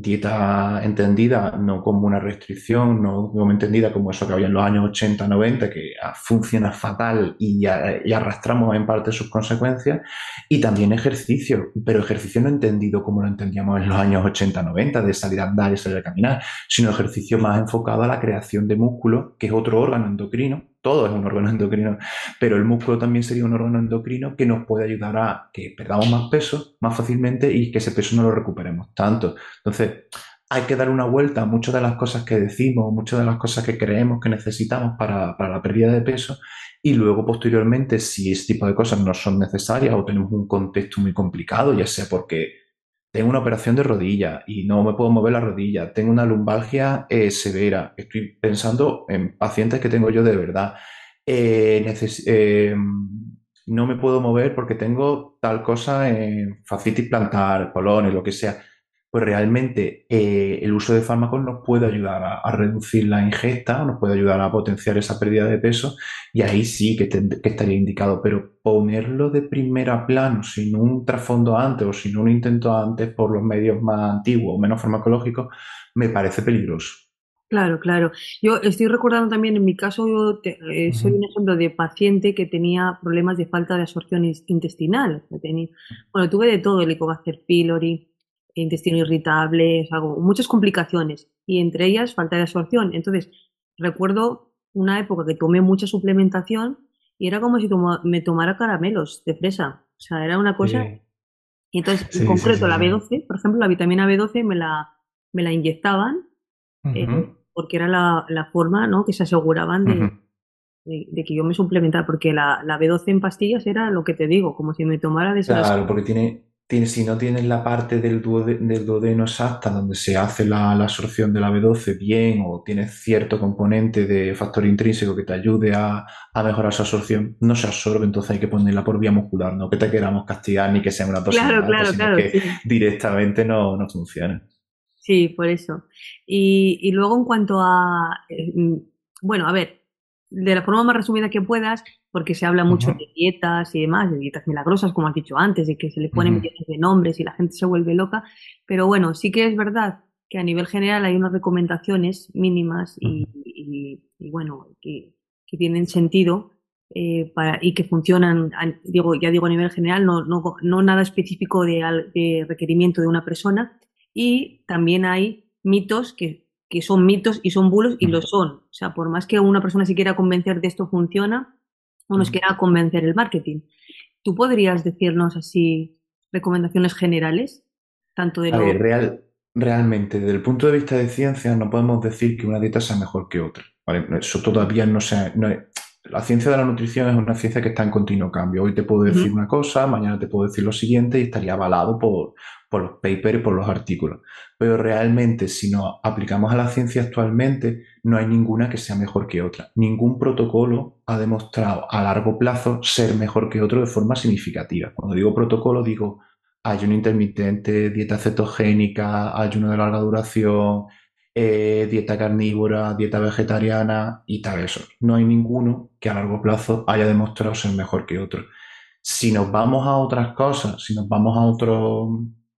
dieta entendida no como una restricción, no como entendida como eso que había en los años ochenta noventa, que ah, funciona fatal y, ya- y arrastramos en parte sus consecuencias. Y también ejercicio, pero ejercicio no entendido como lo entendíamos en los años ochenta noventa, de salir a andar y salir a caminar, sino ejercicio más enfocado a la creación de músculo, que es otro órgano endocrino. Todo es un órgano endocrino, pero el músculo también sería un órgano endocrino que nos puede ayudar a que perdamos más peso más fácilmente y que ese peso no lo recuperemos tanto. Entonces, hay que dar una vuelta a muchas de las cosas que decimos, muchas de las cosas que creemos que necesitamos para, para la pérdida de peso y luego, posteriormente, si ese tipo de cosas no son necesarias o tenemos un contexto muy complicado, ya sea porque tengo una operación de rodilla y no me puedo mover la rodilla, tengo una lumbalgia eh, severa, estoy pensando en pacientes que tengo yo de verdad, eh, neces- eh, no me puedo mover porque tengo tal cosa en fascitis plantar, colon, lo que sea, pues realmente eh, el uso de fármacos nos puede ayudar a, a reducir la ingesta, nos puede ayudar a potenciar esa pérdida de peso y ahí sí que, te- que estaría indicado, pero ponerlo de primera plano sin un trasfondo antes o sin un intento antes por los medios más antiguos o menos farmacológicos, me parece peligroso.
claro, claro. Yo estoy recordando también, en mi caso, yo te- eh, soy un
Ujú,
ejemplo de paciente que tenía problemas de falta de absorción is- intestinal. Que tenía- bueno, tuve de todo, Helicobacter pylori, intestino irritable, o sea, como muchas complicaciones, y entre ellas falta de absorción. Entonces, recuerdo una época que tomé mucha suplementación y era como si toma- me tomara caramelos de fresa. O sea, era una cosa.
sí,
Y entonces, en
sí, sí,
concreto,
sí,
la
sí.
B doce, por ejemplo, la vitamina B doce me la, me la inyectaban, eh,
Ujú,
porque era la, la forma, ¿no?, que se aseguraban de,
ujú.
de- de que yo me suplementara, porque la, la B doce en pastillas era lo que te digo, como si me tomara desde las...
Claro, porque tiene, tiene, si no tienes la parte del, duode- del duodeno exacta donde se hace la, la absorción de la B doce bien o tienes cierto componente de factor intrínseco que te ayude a, a mejorar esa absorción, no se absorbe, entonces hay que ponerla por vía muscular, no que te queramos castigar ni que sea una dosis
Claro,
más alta,
claro,
sino
claro,
que
sí.
directamente no, no funciona.
Sí, por eso. Y, y luego en cuanto a, eh, mm, bueno, a ver, de la forma más resumida que puedas, porque se habla mucho
Ujú,
de dietas y demás, de dietas milagrosas, como has dicho antes, de que se le ponen
ujú,
millones de nombres y la gente se vuelve loca, pero bueno, sí que es verdad que a nivel general hay unas recomendaciones mínimas y,
ujú,
y- y, bueno, que, que tienen sentido eh, para, y que funcionan, a- digo, ya digo a nivel general, no, no, no nada específico de, al- de requerimiento de una persona. Y también hay mitos que, que son mitos y son bulos y lo
Mm,
son. O sea, por más que una persona se quiera convencer de esto funciona, o nos
mm.
quiera convencer el marketing. ¿Tú podrías decirnos así recomendaciones generales, tanto de
A
lo...
ver, real, realmente, desde el punto de vista de ciencia, no podemos decir que una dieta sea mejor que otra, ¿vale? Eso todavía no se... no es- la ciencia de la nutrición es una ciencia que está en continuo cambio. Hoy te puedo decir
Ujú.
una cosa, mañana te puedo decir lo siguiente y estaría avalado por, por los papers y por los artículos. Pero realmente, si nos aplicamos a la ciencia actualmente, no hay ninguna que sea mejor que otra. Ningún protocolo ha demostrado a largo plazo ser mejor que otro de forma significativa. Cuando digo protocolo, digo ayuno intermitente, dieta cetogénica, ayuno de larga duración, eh, dieta carnívora, dieta vegetariana y tal eso. No hay ninguno que a largo plazo haya demostrado ser mejor que otro. Si nos vamos a otras cosas, si nos vamos a otro,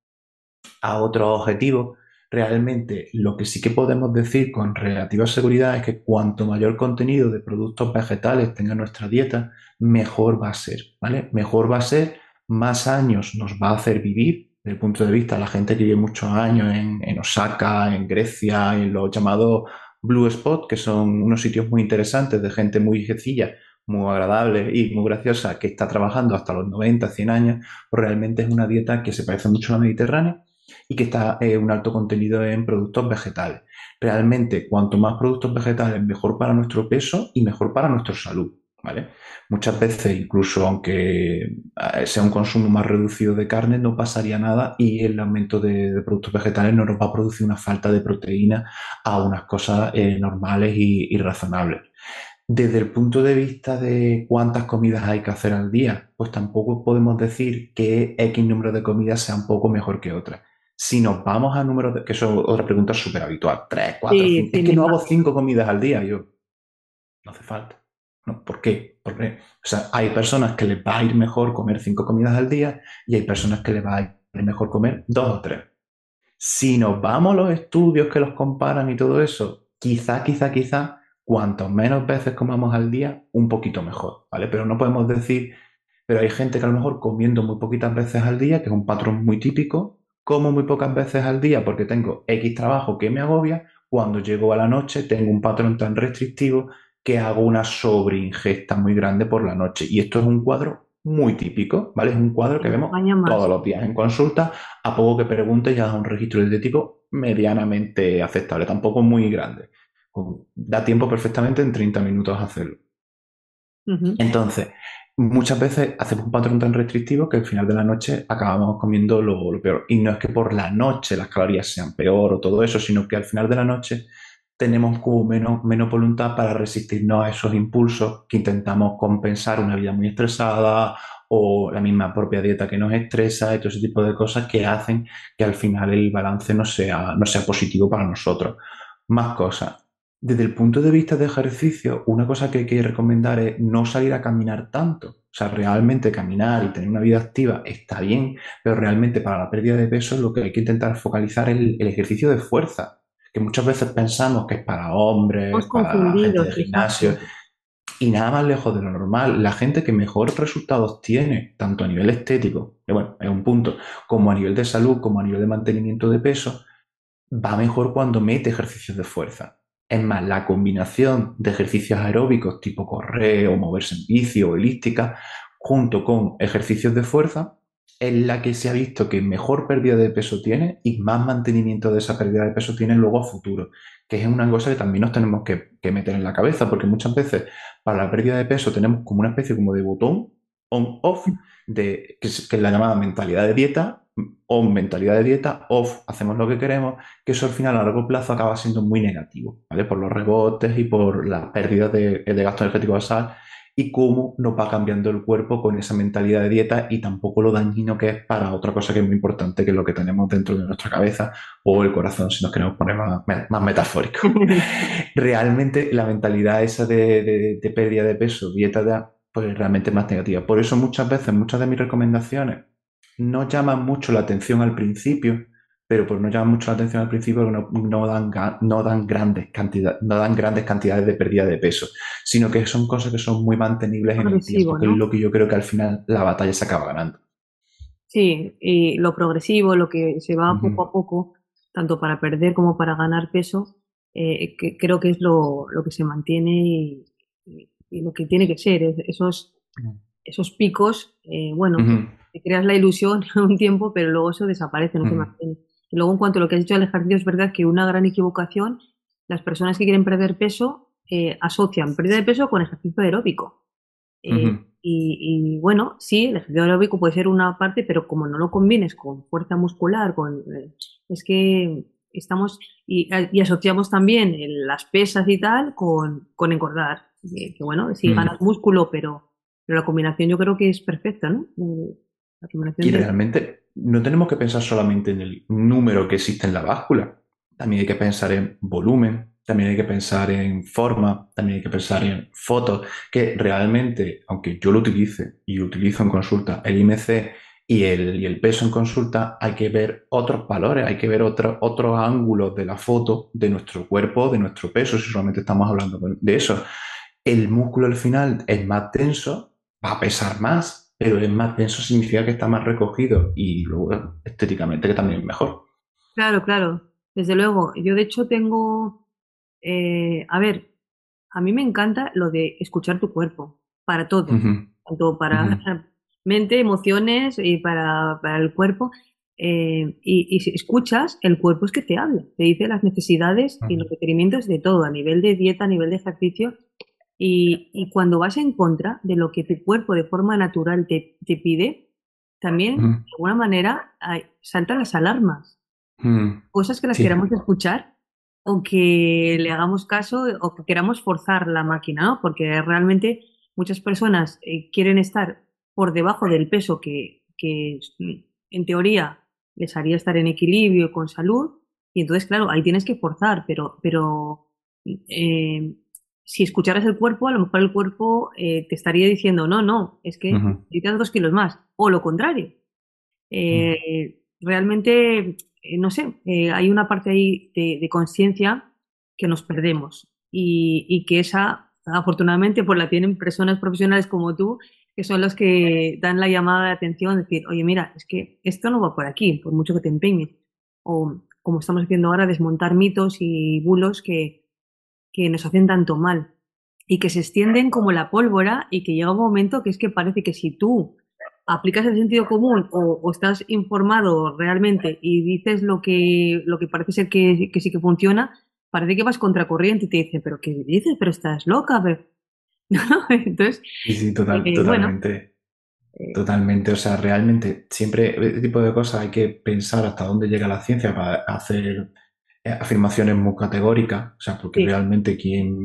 a otros objetivos, realmente lo que sí que podemos decir con relativa seguridad es que cuanto mayor contenido de productos vegetales tenga nuestra dieta, mejor va a ser, ¿vale? Mejor va a ser, más años nos va a hacer vivir. Desde el punto de vista de la gente que vive muchos años en, en Osaka, en Grecia, en los llamados Blue Spot, que son unos sitios muy interesantes de gente muy sencilla, muy agradable y muy graciosa, que está trabajando hasta los noventa, cien años, pues realmente es una dieta que se parece mucho a la mediterránea y que está eh, un alto contenido en productos vegetales. Realmente, cuanto más productos vegetales, mejor para nuestro peso y mejor para nuestra salud, ¿vale? Muchas veces, incluso aunque eh, sea un consumo más reducido de carne, no pasaría nada y el aumento de, de productos vegetales no nos va a producir una falta de proteína a unas cosas eh, normales y, y razonables. Desde el punto de vista de cuántas comidas hay que hacer al día, pues tampoco podemos decir que X número de comidas sea un poco mejor que otras. Si nos vamos a números, de, que eso es otra pregunta súper habitual, tres, cuatro,
Sí,
cinco,
sí,
es
me
que no hago
imagino.
cinco comidas al día, yo, no hace falta. No, ¿por qué? Porque, o sea, hay personas que les va a ir mejor comer cinco comidas al día y hay personas que les va a ir mejor comer dos o tres. Si nos vamos a los estudios que los comparan y todo eso, quizá, quizá, quizá, cuantos menos veces comamos al día, un poquito mejor, ¿vale? Pero no podemos decir, pero hay gente que a lo mejor comiendo muy poquitas veces al día, que es un patrón muy típico, como muy pocas veces al día porque tengo X trabajo que me agobia, cuando llego a la noche tengo un patrón tan restrictivo que hago una sobreingesta muy grande por la noche. Y esto es un cuadro muy típico, ¿vale? Es un cuadro
En
que vemos
España
todos
más.
los días en consulta, a poco que pregunte ya da un registro dietético medianamente aceptable, tampoco muy grande. Da tiempo perfectamente en treinta minutos a hacerlo.
Ujú.
Entonces, muchas veces hacemos un patrón tan restrictivo que al final de la noche acabamos comiendo lo, lo peor. Y no es que por la noche las calorías sean peor o todo eso, sino que al final de la noche tenemos como menos, menos voluntad para resistirnos a esos impulsos que intentamos compensar una vida muy estresada o la misma propia dieta que nos estresa y todo ese tipo de cosas que hacen que al final el balance no sea, no sea positivo para nosotros. Más cosas. Desde el punto de vista de ejercicio, una cosa que hay que recomendar es no salir a caminar tanto. O sea, realmente caminar y tener una vida activa está bien, pero realmente para la pérdida de peso lo que hay que intentar focalizar es el, el ejercicio de fuerza, que muchas veces pensamos que es para
Estamos
hombres, para gente de
confundidos,
gimnasio,
exacto.
y nada más lejos de lo normal. La gente que mejores resultados tiene, tanto a nivel estético, que bueno, es un punto, como a nivel de salud, como a nivel de mantenimiento de peso, va mejor cuando mete ejercicios de fuerza. Es más, la combinación de ejercicios aeróbicos tipo correr o moverse en bici o elíptica, junto con ejercicios de fuerza, es la que se ha visto que mejor pérdida de peso tiene y más mantenimiento de esa pérdida de peso tiene luego a futuro. Que es una cosa que también nos tenemos que, que meter en la cabeza, porque muchas veces para la pérdida de peso tenemos como una especie como de botón on-off, de, que, es, que es la llamada mentalidad de dieta, on mentalidad de dieta, off hacemos lo que queremos, que eso al final a largo plazo acaba siendo muy negativo, ¿vale? Por los rebotes y por las pérdidas de, de gasto energético basal y cómo nos va cambiando el cuerpo con esa mentalidad de dieta y tampoco lo dañino que es para otra cosa que es muy importante, que es lo que tenemos dentro de nuestra cabeza o el corazón, si nos queremos poner más, más metafórico. Realmente la mentalidad esa de, de, de pérdida de peso, dieta, de, pues realmente es más negativa. Por eso muchas veces, muchas de mis recomendaciones no llaman mucho la atención al principio, pero pues no llaman mucho la atención al principio porque no, no dan, ga- no dan grandes cantidades, no dan grandes cantidades de pérdida de peso, sino que son cosas que son muy mantenibles en el tiempo,
Progresivo,
que es
¿no?
lo que yo creo que al final la batalla se acaba ganando.
Sí, y lo progresivo, lo que se va
Ujú,
poco a poco, tanto para perder como para ganar peso, eh, que creo que es lo, lo que se mantiene y, y- y lo que tiene que ser. Es- Esos, esos picos, eh, bueno,
ujú,
pues te creas la ilusión un tiempo, pero luego eso desaparece, no se
ujú,
mantiene. Y luego, en cuanto a lo que has dicho del ejercicio, es verdad que una gran equivocación, las personas que quieren perder peso eh, asocian pérdida de peso con ejercicio aeróbico. Eh,
ujú.
y, y, bueno, sí, el ejercicio aeróbico puede ser una parte, pero como no lo combines con fuerza muscular, con, eh, es que estamos y, y asociamos también el- las pesas y tal con, con engordar. Eh, que bueno, sí
Mm.
ganas músculo, pero, pero la combinación yo creo que es perfecta, ¿no? Eh, La combinación
Y
de...
realmente no tenemos que pensar solamente en el número que existe en la báscula. También hay que pensar en volumen, también hay que pensar en forma, también hay que pensar en fotos, que realmente, aunque yo lo utilice y utilizo en consulta el I M C y el, y el peso en consulta, hay que ver otros valores, hay que ver otro- otros ángulos de la foto de nuestro cuerpo, de nuestro peso, si solamente estamos hablando de eso. El músculo al final es más denso, va a pesar más, pero es más denso significa que está más recogido y luego estéticamente que también es mejor.
Claro, claro, desde luego. Yo de hecho tengo, eh, a ver, a mí me encanta lo de escuchar tu cuerpo, para todo,
Ujú,
tanto
ujú,
para mente, emociones y para, para el cuerpo. Eh, y, y si escuchas, el cuerpo es que te habla, te dice las necesidades y
ujú,
los requerimientos de todo, a nivel de dieta, a nivel de ejercicio. Y, y cuando vas en contra de lo que tu cuerpo de forma natural te, te pide, también, de
ujú,
alguna manera, hay- saltan las alarmas,
ujú.
cosas que las
Sí.
queramos escuchar o que le hagamos caso o que queramos forzar la máquina, ¿no? Porque realmente muchas personas eh, quieren estar por debajo del peso que, que mm, en teoría les haría estar en equilibrio y con salud, y entonces, claro, ahí tienes que forzar, pero, pero eh, si escucharas el cuerpo, a lo mejor el cuerpo eh, te estaría diciendo, no, no, es que
Ujú,
necesitas dos kilos más, o lo contrario.
ujú,
Eh, realmente, eh, no sé, eh, hay una parte ahí de, de conciencia que nos perdemos y, y que esa, afortunadamente, pues la tienen personas profesionales como tú, que son los que dan la llamada de atención, decir, oye, mira, es que esto no va por aquí, por mucho que te empeñes. O, como estamos haciendo ahora, desmontar mitos y bulos que, que nos hacen tanto mal y que se extienden como la pólvora y que llega un momento que es que parece que si tú aplicas el sentido común o, o estás informado realmente y dices lo que, lo que parece ser que, que sí que funciona, parece que vas contracorriente y te dice, pero ¿qué dices? Pero estás loca, pero... ¿no? Entonces,
Sí, sí, total,
eh, bueno,
totalmente.
eh,
Totalmente, o sea, realmente siempre este tipo de cosas hay que pensar hasta dónde llega la ciencia para hacer eh, afirmaciones muy categóricas, o sea, porque
sí,
realmente quien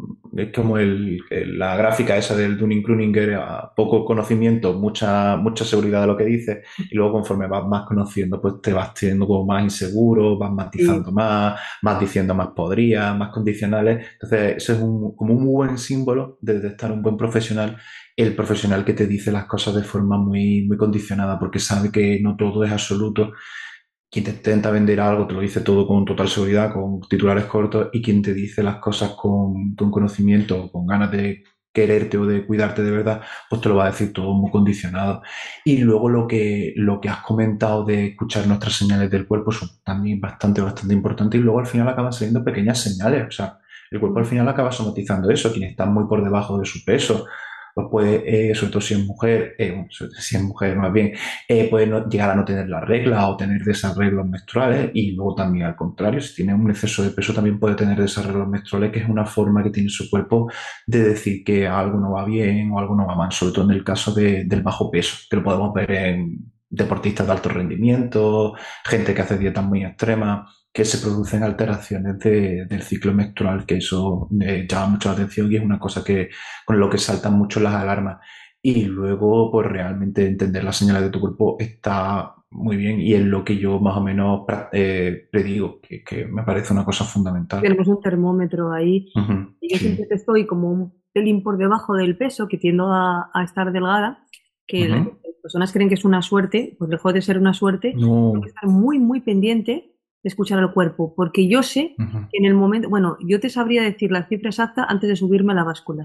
es como el, el- la gráfica esa del Dunning-Kruger, a poco conocimiento, mucha, mucha seguridad de lo que dice, y luego conforme vas más conociendo, pues te vas teniendo como más inseguro, vas
sí,
matizando más, vas diciendo más podría, más condicionales, entonces eso es un, como un muy buen símbolo de detectar un buen profesional, el profesional que te dice las cosas de forma muy, muy condicionada, porque sabe que no todo es absoluto. Quien te intenta vender algo te lo dice todo con total seguridad, con titulares cortos, y quien te dice las cosas con, con conocimiento, con ganas de quererte o de cuidarte de verdad, pues te lo va a decir todo muy condicionado. Y luego lo que, lo que has comentado de escuchar nuestras señales del cuerpo son también bastante, bastante importantes, y luego al final acaban saliendo pequeñas señales, o sea, el cuerpo al final acaba somatizando eso, quien está muy por debajo de su peso, pues puede, eh, sobre todo si es mujer, eh, bueno, sobre todo si es mujer más bien, eh, puede no- llegar a no tener la regla o tener desarreglos menstruales, y luego también al contrario, si tiene un exceso de peso también puede tener desarreglos menstruales, que es una forma que tiene su cuerpo de decir que algo no va bien o algo no va mal, sobre todo en el caso de- del bajo peso, que lo podemos ver en deportistas de alto rendimiento, gente que hace dietas muy extremas, que se producen alteraciones de- del ciclo menstrual, que eso eh, llama mucho la atención y es una cosa que con lo que saltan mucho las alarmas. Y luego, pues realmente entender las señales de tu cuerpo está muy bien y es lo que yo más o menos pra- eh, predigo, que, que me parece una cosa fundamental.
tenemos un termómetro ahí.
Ujú,
Y yo siempre
sí.
que estoy como un pelín por debajo del peso, que tiendo a, a estar delgada, que las
Ujú.
personas creen que es una suerte, pues lejos de ser una suerte, tengo que
No.
estar muy, muy pendiente de escuchar al cuerpo, porque yo sé
Ujú.
que en el momento, bueno, yo te sabría decir la cifra exacta antes de subirme a la báscula.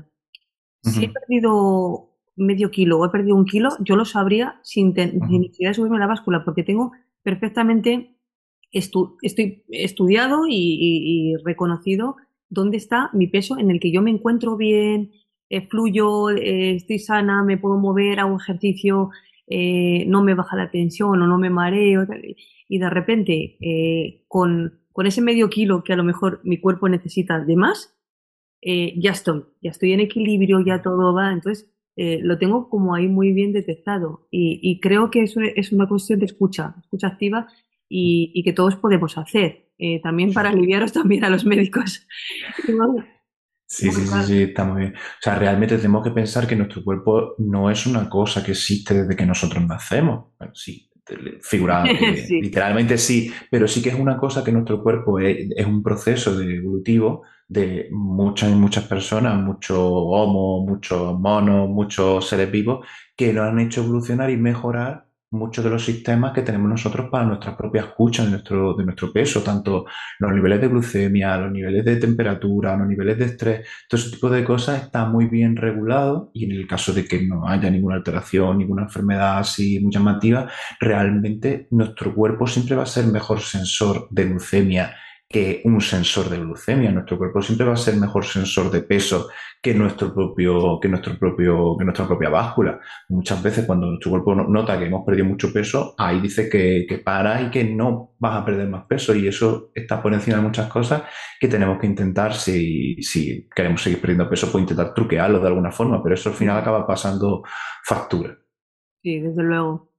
Si he
Ujú.
perdido medio kilo o he perdido un kilo, yo lo sabría sin, ten- sin
Ujú.
necesidad de subirme a la báscula, porque tengo perfectamente estu- estoy estudiado y, y- y reconocido dónde está mi peso en el que yo me encuentro bien, eh, fluyo, eh, estoy sana, me puedo mover, hago ejercicio, eh, no me baja la tensión o no me mareo. Tal. Y de repente, eh, con, con ese medio kilo que a lo mejor mi cuerpo necesita de más, eh, ya estoy, ya estoy en equilibrio, ya todo va, entonces eh, lo tengo como ahí muy bien detectado y, y creo que eso es una cuestión de escucha, escucha activa y, y que todos podemos hacer, eh, también para
Sí.
aliviaros también a los médicos. Y bueno,
Sí,
bueno,
sí, sí,
claro.
sí, está muy bien. O sea, realmente tenemos que pensar que nuestro cuerpo no es una cosa que existe desde que nosotros nacemos. Bueno, sí, te- figura, eh,
Sí,
literalmente sí, pero sí que es una cosa que nuestro cuerpo es, es un proceso de evolutivo de muchas y muchas personas, muchos homos, muchos monos, muchos seres vivos que lo han hecho evolucionar y mejorar muchos de los sistemas que tenemos nosotros para nuestra propia escucha de nuestro, de nuestro peso, tanto los niveles de glucemia, los niveles de temperatura, los niveles de estrés, todo ese tipo de cosas está muy bien regulado y en el caso de que no haya ninguna alteración, ninguna enfermedad así muy llamativa, realmente nuestro cuerpo siempre va a ser mejor sensor de glucemia que un sensor de glucemia. Nuestro cuerpo siempre va a ser mejor sensor de peso que nuestro propio, que nuestro propio, que nuestra propia báscula. Muchas veces cuando nuestro cuerpo no- nota que hemos perdido mucho peso, ahí dice que, que para y que no vas a perder más peso y eso está por encima de muchas cosas que tenemos que intentar, si, si queremos seguir perdiendo peso, pues intentar truquearlo de alguna forma, pero eso al final acaba pasando factura.
sí, desde luego.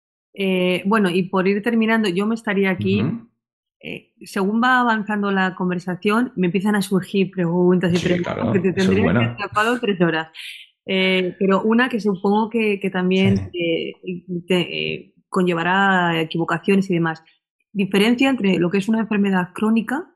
Eh, bueno, y por ir terminando, yo me estaría aquí,
Ujú.
eh, según va avanzando la conversación, me empiezan a surgir preguntas y
Sí,
preguntas que
claro,
te
eso es
tendría que
bueno.
haber tapado tres horas. Eh, pero una que supongo que, que
Sí.
también eh, te- eh, conllevará equivocaciones y demás. Diferencia entre lo que es una enfermedad crónica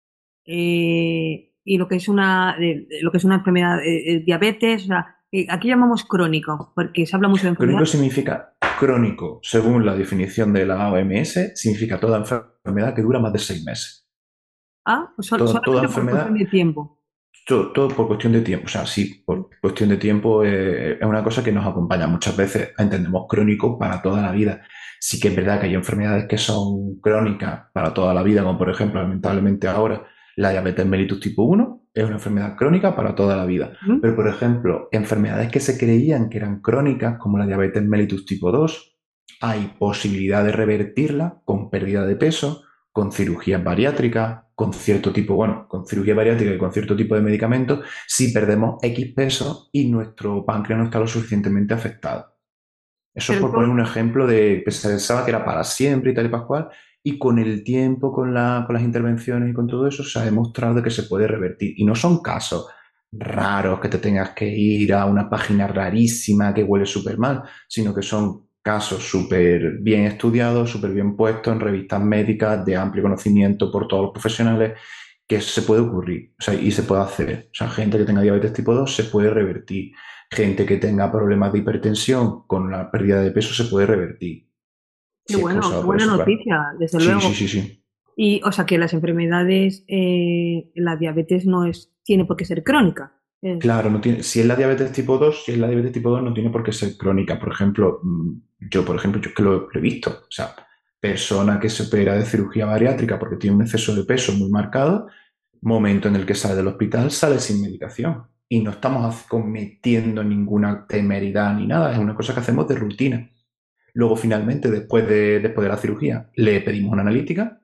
eh, y lo que es una, eh, lo que es una enfermedad de diabetes. O sea, eh, aquí llamamos crónico, porque se habla mucho de enfermedad.
Crónico significa crónico, según la definición de la O M S, significa toda enfermedad que dura más de seis meses.
Ah, pues sol-
Toda, toda
solamente por cuestión
enfermedad.
de tiempo.
Todo, todo por cuestión de tiempo, o sea, sí, por cuestión de tiempo eh, es una cosa que nos acompaña. Muchas veces entendemos crónico para toda la vida. Sí que es verdad que hay enfermedades que son crónicas para toda la vida, como por ejemplo, lamentablemente ahora, la diabetes mellitus tipo uno es una enfermedad crónica para toda la vida.
¿Mm?
Pero, por ejemplo, enfermedades que se creían que eran crónicas, como la diabetes mellitus tipo dos, hay posibilidad de revertirla con pérdida de peso, con cirugías bariátricas, con cierto tipo, bueno, con cirugía bariátrica y con cierto tipo de medicamentos, si perdemos X peso y nuestro páncreas no está lo suficientemente afectado. Eso es
Pero
por
todo,
poner un ejemplo de que se pensaba que era para siempre y tal y pascual, y con el tiempo, con, la, con las intervenciones y con todo eso, se ha demostrado que se puede revertir. Y no son casos raros que te tengas que ir a una página rarísima que huele súper mal, sino que son casos súper bien estudiados, súper bien puestos en revistas médicas de amplio conocimiento por todos los profesionales, que eso se puede ocurrir, o sea, y se puede hacer. O sea, gente que tenga diabetes tipo dos se puede revertir. Gente que tenga problemas de hipertensión con la pérdida de peso se puede revertir,
qué
si es
bueno, qué
causado por
buena
eso, claro.
noticia, desde
Sí, sí,
luego.
sí, sí.
Y, o sea, que las enfermedades, eh, la diabetes no es, tiene por qué ser crónica. Eh,
Claro, no tiene, si es la diabetes tipo dos, si es la diabetes tipo dos no tiene por qué ser crónica. Por ejemplo, mm, yo, por ejemplo, yo es que lo, lo he visto. O sea, persona que se opera de cirugía bariátrica porque tiene un exceso de peso muy marcado, momento en el que sale del hospital, sale sin medicación. Y no estamos cometiendo ninguna temeridad ni nada, es una cosa que hacemos de rutina. Luego, finalmente, después de, después de la cirugía, le pedimos una analítica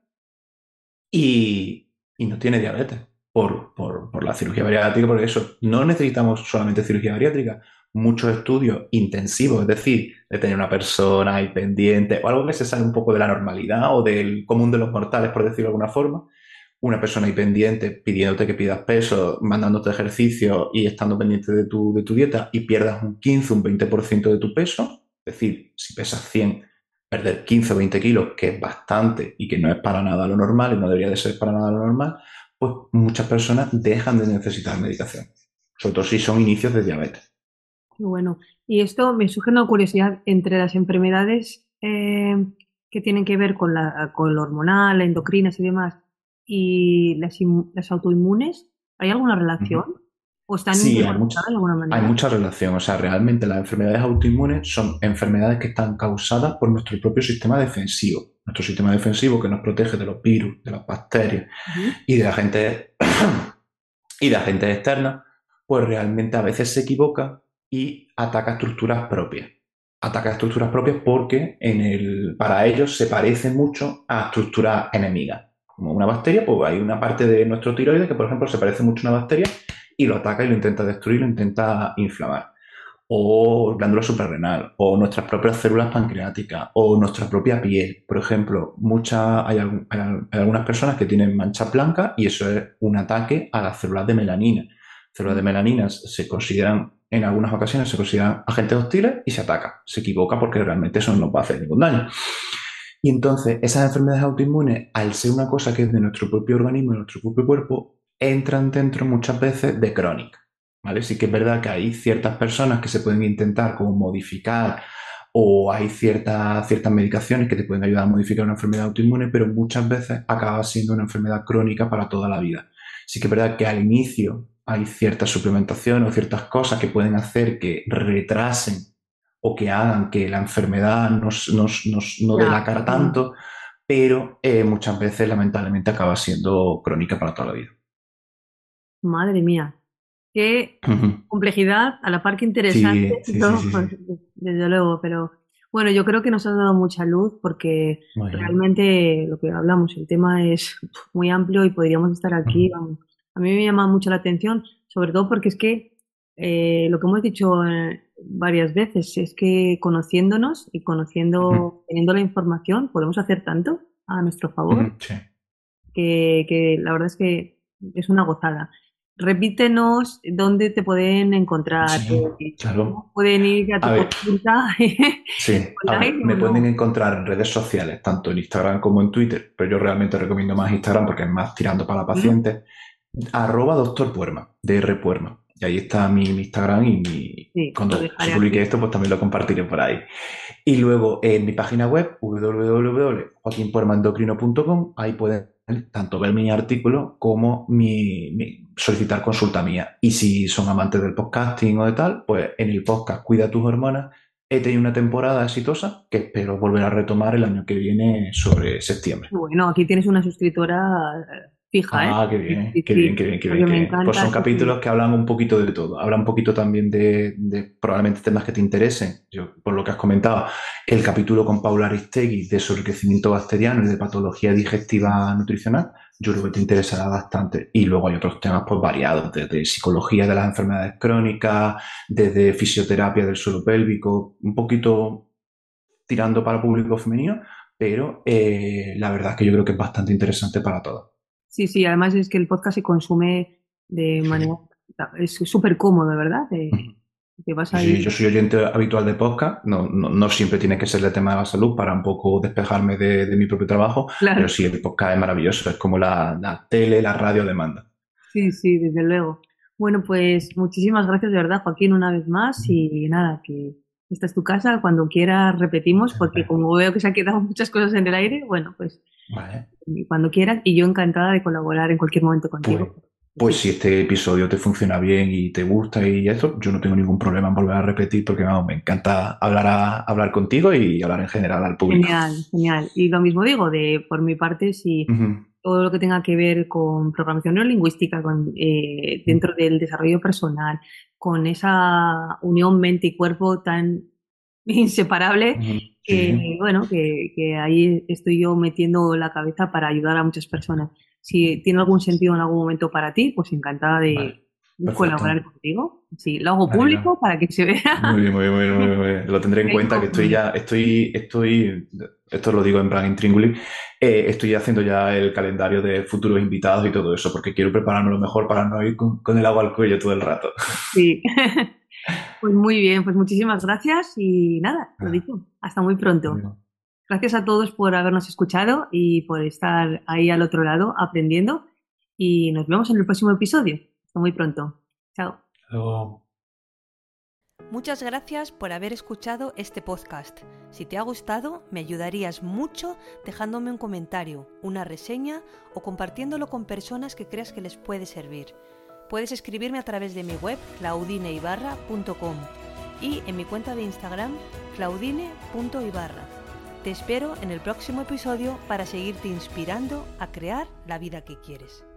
y, y no tiene diabetes por, por, por la cirugía bariátrica, porque eso, no necesitamos solamente cirugía bariátrica, muchos estudios intensivos, es decir, de tener una persona ahí pendiente o algo que se sale un poco de la normalidad o del común de los mortales, por decirlo de alguna forma, una persona ahí pendiente pidiéndote que pidas peso, mandándote ejercicio y estando pendiente de tu, de tu dieta y pierdas un quince, un veinte por ciento de tu peso, es decir, si pesas cien, perder quince o veinte kilos, que es bastante y que no es para nada lo normal y no debería de ser para nada lo normal, pues muchas personas dejan de necesitar medicación, sobre todo si son inicios de diabetes.
Qué bueno. Y esto me surge una curiosidad entre las enfermedades eh, que tienen que ver con la, con lo hormonal, endocrinas y demás, y las, inmu- las autoinmunes, ¿hay alguna relación?
Ujú.
¿O están
Sí, hay
interconectadas
mucha,
de alguna
hay
manera?
mucha relación. O sea, realmente las enfermedades autoinmunes son enfermedades que están causadas por nuestro propio sistema defensivo. Nuestro sistema defensivo que nos protege de los virus, de las bacterias
Ujú.
y de agentes, y de agentes externos, pues realmente a veces se equivoca y ataca estructuras propias. Ataca estructuras propias porque en el, para ellos se parece mucho a estructuras enemigas. Como una bacteria, pues hay una parte de nuestro tiroides que, por ejemplo, se parece mucho a una bacteria y lo ataca y lo intenta destruir, lo intenta inflamar. O glándula suprarrenal, o nuestras propias células pancreáticas, o nuestra propia piel. Por ejemplo, muchas, hay, algún- hay hay algunas personas que tienen manchas blancas y eso es un ataque a las células de melanina. Células de melanina se consideran, en algunas ocasiones, se consideran agentes hostiles y se ataca. Se equivoca porque realmente eso no nos va a hacer ningún daño. Y entonces, esas enfermedades autoinmunes, al ser una cosa que es de nuestro propio organismo, de nuestro propio cuerpo, entran dentro muchas veces de crónica, ¿vale? Sí que es verdad que hay ciertas personas que se pueden intentar como modificar o hay ciertas, ciertas medicaciones que te pueden ayudar a modificar una enfermedad autoinmune, pero muchas veces acaba siendo una enfermedad crónica para toda la vida. Sí que es verdad que al inicio hay ciertas suplementaciones o ciertas cosas que pueden hacer que retrasen o que hagan que la enfermedad nos, nos, nos, no dé la
Ya.
cara
Mm.
tanto, pero eh, muchas veces lamentablemente acaba siendo crónica para toda la vida.
Madre mía. Qué
Ujú.
complejidad, a la par que interesante,
Sí, sí, sí,
¿no?
sí, sí.
Desde luego, pero bueno, yo creo que nos has dado mucha luz porque
Muy bien.
realmente lo que hablamos, el tema es muy amplio y podríamos estar aquí.
Ujú,
Vamos. A mí me llama mucho la atención, sobre todo porque es que eh, lo que hemos dicho eh, varias veces es que conociéndonos y
ujú,
conociendo, teniendo la información, podemos hacer tanto a nuestro
ujú,
favor
sí.
que, que la verdad es que es una gozada. Repítenos dónde te pueden encontrar,
Sí,
eh,
claro.
cómo pueden ir a
A
tu
ver,
consulta
sí, a ver,
online o
me pueden
no.
encontrar en redes sociales, tanto en Instagram como en Twitter, pero yo realmente recomiendo más Instagram porque es más tirando para
¿Mm?
pacientes. Arroba doctor Puerma, D R Puerma. Y ahí está mi, mi Instagram y mi-
Sí, lo
cuando se
dejaré
publique
aquí.
esto, pues también lo compartiré por ahí. Y luego en mi página web, w w w punto joaquin puerma endocrino punto com, ahí pueden tanto ver mi artículo como mi, mi- solicitar consulta mía. Y si son amantes del podcasting o de tal, pues en el podcast Cuida tus hormonas he tenido una temporada exitosa que espero volver a retomar el año que viene sobre septiembre.
Bueno, aquí tienes una suscriptora eh, fija, ¿eh?
Ah, qué
Sí,
bien,
sí,
qué bien,
sí,
qué bien, qué bien,
porque
qué
me
bien. Pues
encanta,
son
sí, sí.
capítulos que hablan un poquito de todo. Hablan un poquito también de, de probablemente temas que te interesen. Yo, por lo que has comentado, el capítulo con Paula Aristegui de sobre crecimiento bacteriano y de patología digestiva nutricional, yo creo que te interesará bastante. Y luego hay otros temas pues variados, desde psicología de las enfermedades crónicas, desde fisioterapia del suelo pélvico, un poquito tirando para público femenino, pero eh, la verdad es que yo creo que es bastante interesante para todos.
Sí, sí, además es que el podcast se consume de manera, es súper cómodo, ¿verdad? Eh, que vas
Sí, sí,
ahí,
yo soy oyente habitual de podcast, no, no, no siempre tiene que ser el tema de la salud para un poco despejarme de, de mi propio trabajo, pero
claro.
sí, el podcast es maravilloso, es como la, la tele, la radio demanda.
Sí, sí, desde luego. Bueno, pues muchísimas gracias de verdad, Joaquín, una vez más. Y nada, que esta es tu casa. Cuando quieras repetimos, porque
Siempre.
como veo que se han quedado muchas cosas en el aire, bueno, pues
Vale.
cuando quieras. Y yo encantada de colaborar en cualquier momento
Pues,
contigo.
pues
Sí,
si este episodio te funciona bien y te gusta y eso, yo no tengo ningún problema en volver a repetir porque vamos, me encanta hablar, a, hablar contigo y hablar en general al público.
genial, genial. Y lo mismo digo, de por mi parte, si
Ujú.
todo lo que tenga que ver con programación neurolingüística, con, eh, dentro del desarrollo personal, con esa unión mente y cuerpo tan inseparable,
Ujú. Sí, sí.
que bueno, que, que ahí estoy yo metiendo la cabeza para ayudar a muchas personas. Si tiene algún sentido en algún momento para ti, pues encantada
Vale.
de colaborar
Perfecto.
contigo. Sí, lo hago
Me alegro.
público para que se vea.
Muy bien, muy bien, muy bien, muy bien, muy bien. Lo tendré en
Veis
cuenta que estoy
cómo-
ya, estoy, estoy, esto lo digo en plan intríngulis, eh, estoy haciendo ya el calendario de futuros invitados y todo eso, porque quiero prepararme lo mejor para no ir con, con el agua al cuello todo el rato.
Sí. Pues muy bien, pues muchísimas gracias y nada, lo
Ah,
dicho, hasta muy
lo
pronto.
mismo.
Gracias a todos por habernos escuchado y por estar ahí al otro lado aprendiendo y nos vemos en el próximo episodio. Hasta muy pronto. Chao.
Luego-
Muchas gracias por haber escuchado este podcast. Si te ha gustado, me ayudarías mucho dejándome un comentario, una reseña o compartiéndolo con personas que creas que les puede servir. Puedes escribirme a través de mi web claudine ibarra punto com y en mi cuenta de Instagram claudine punto ibarra. Te espero en el próximo episodio para seguirte inspirando a crear la vida que quieres.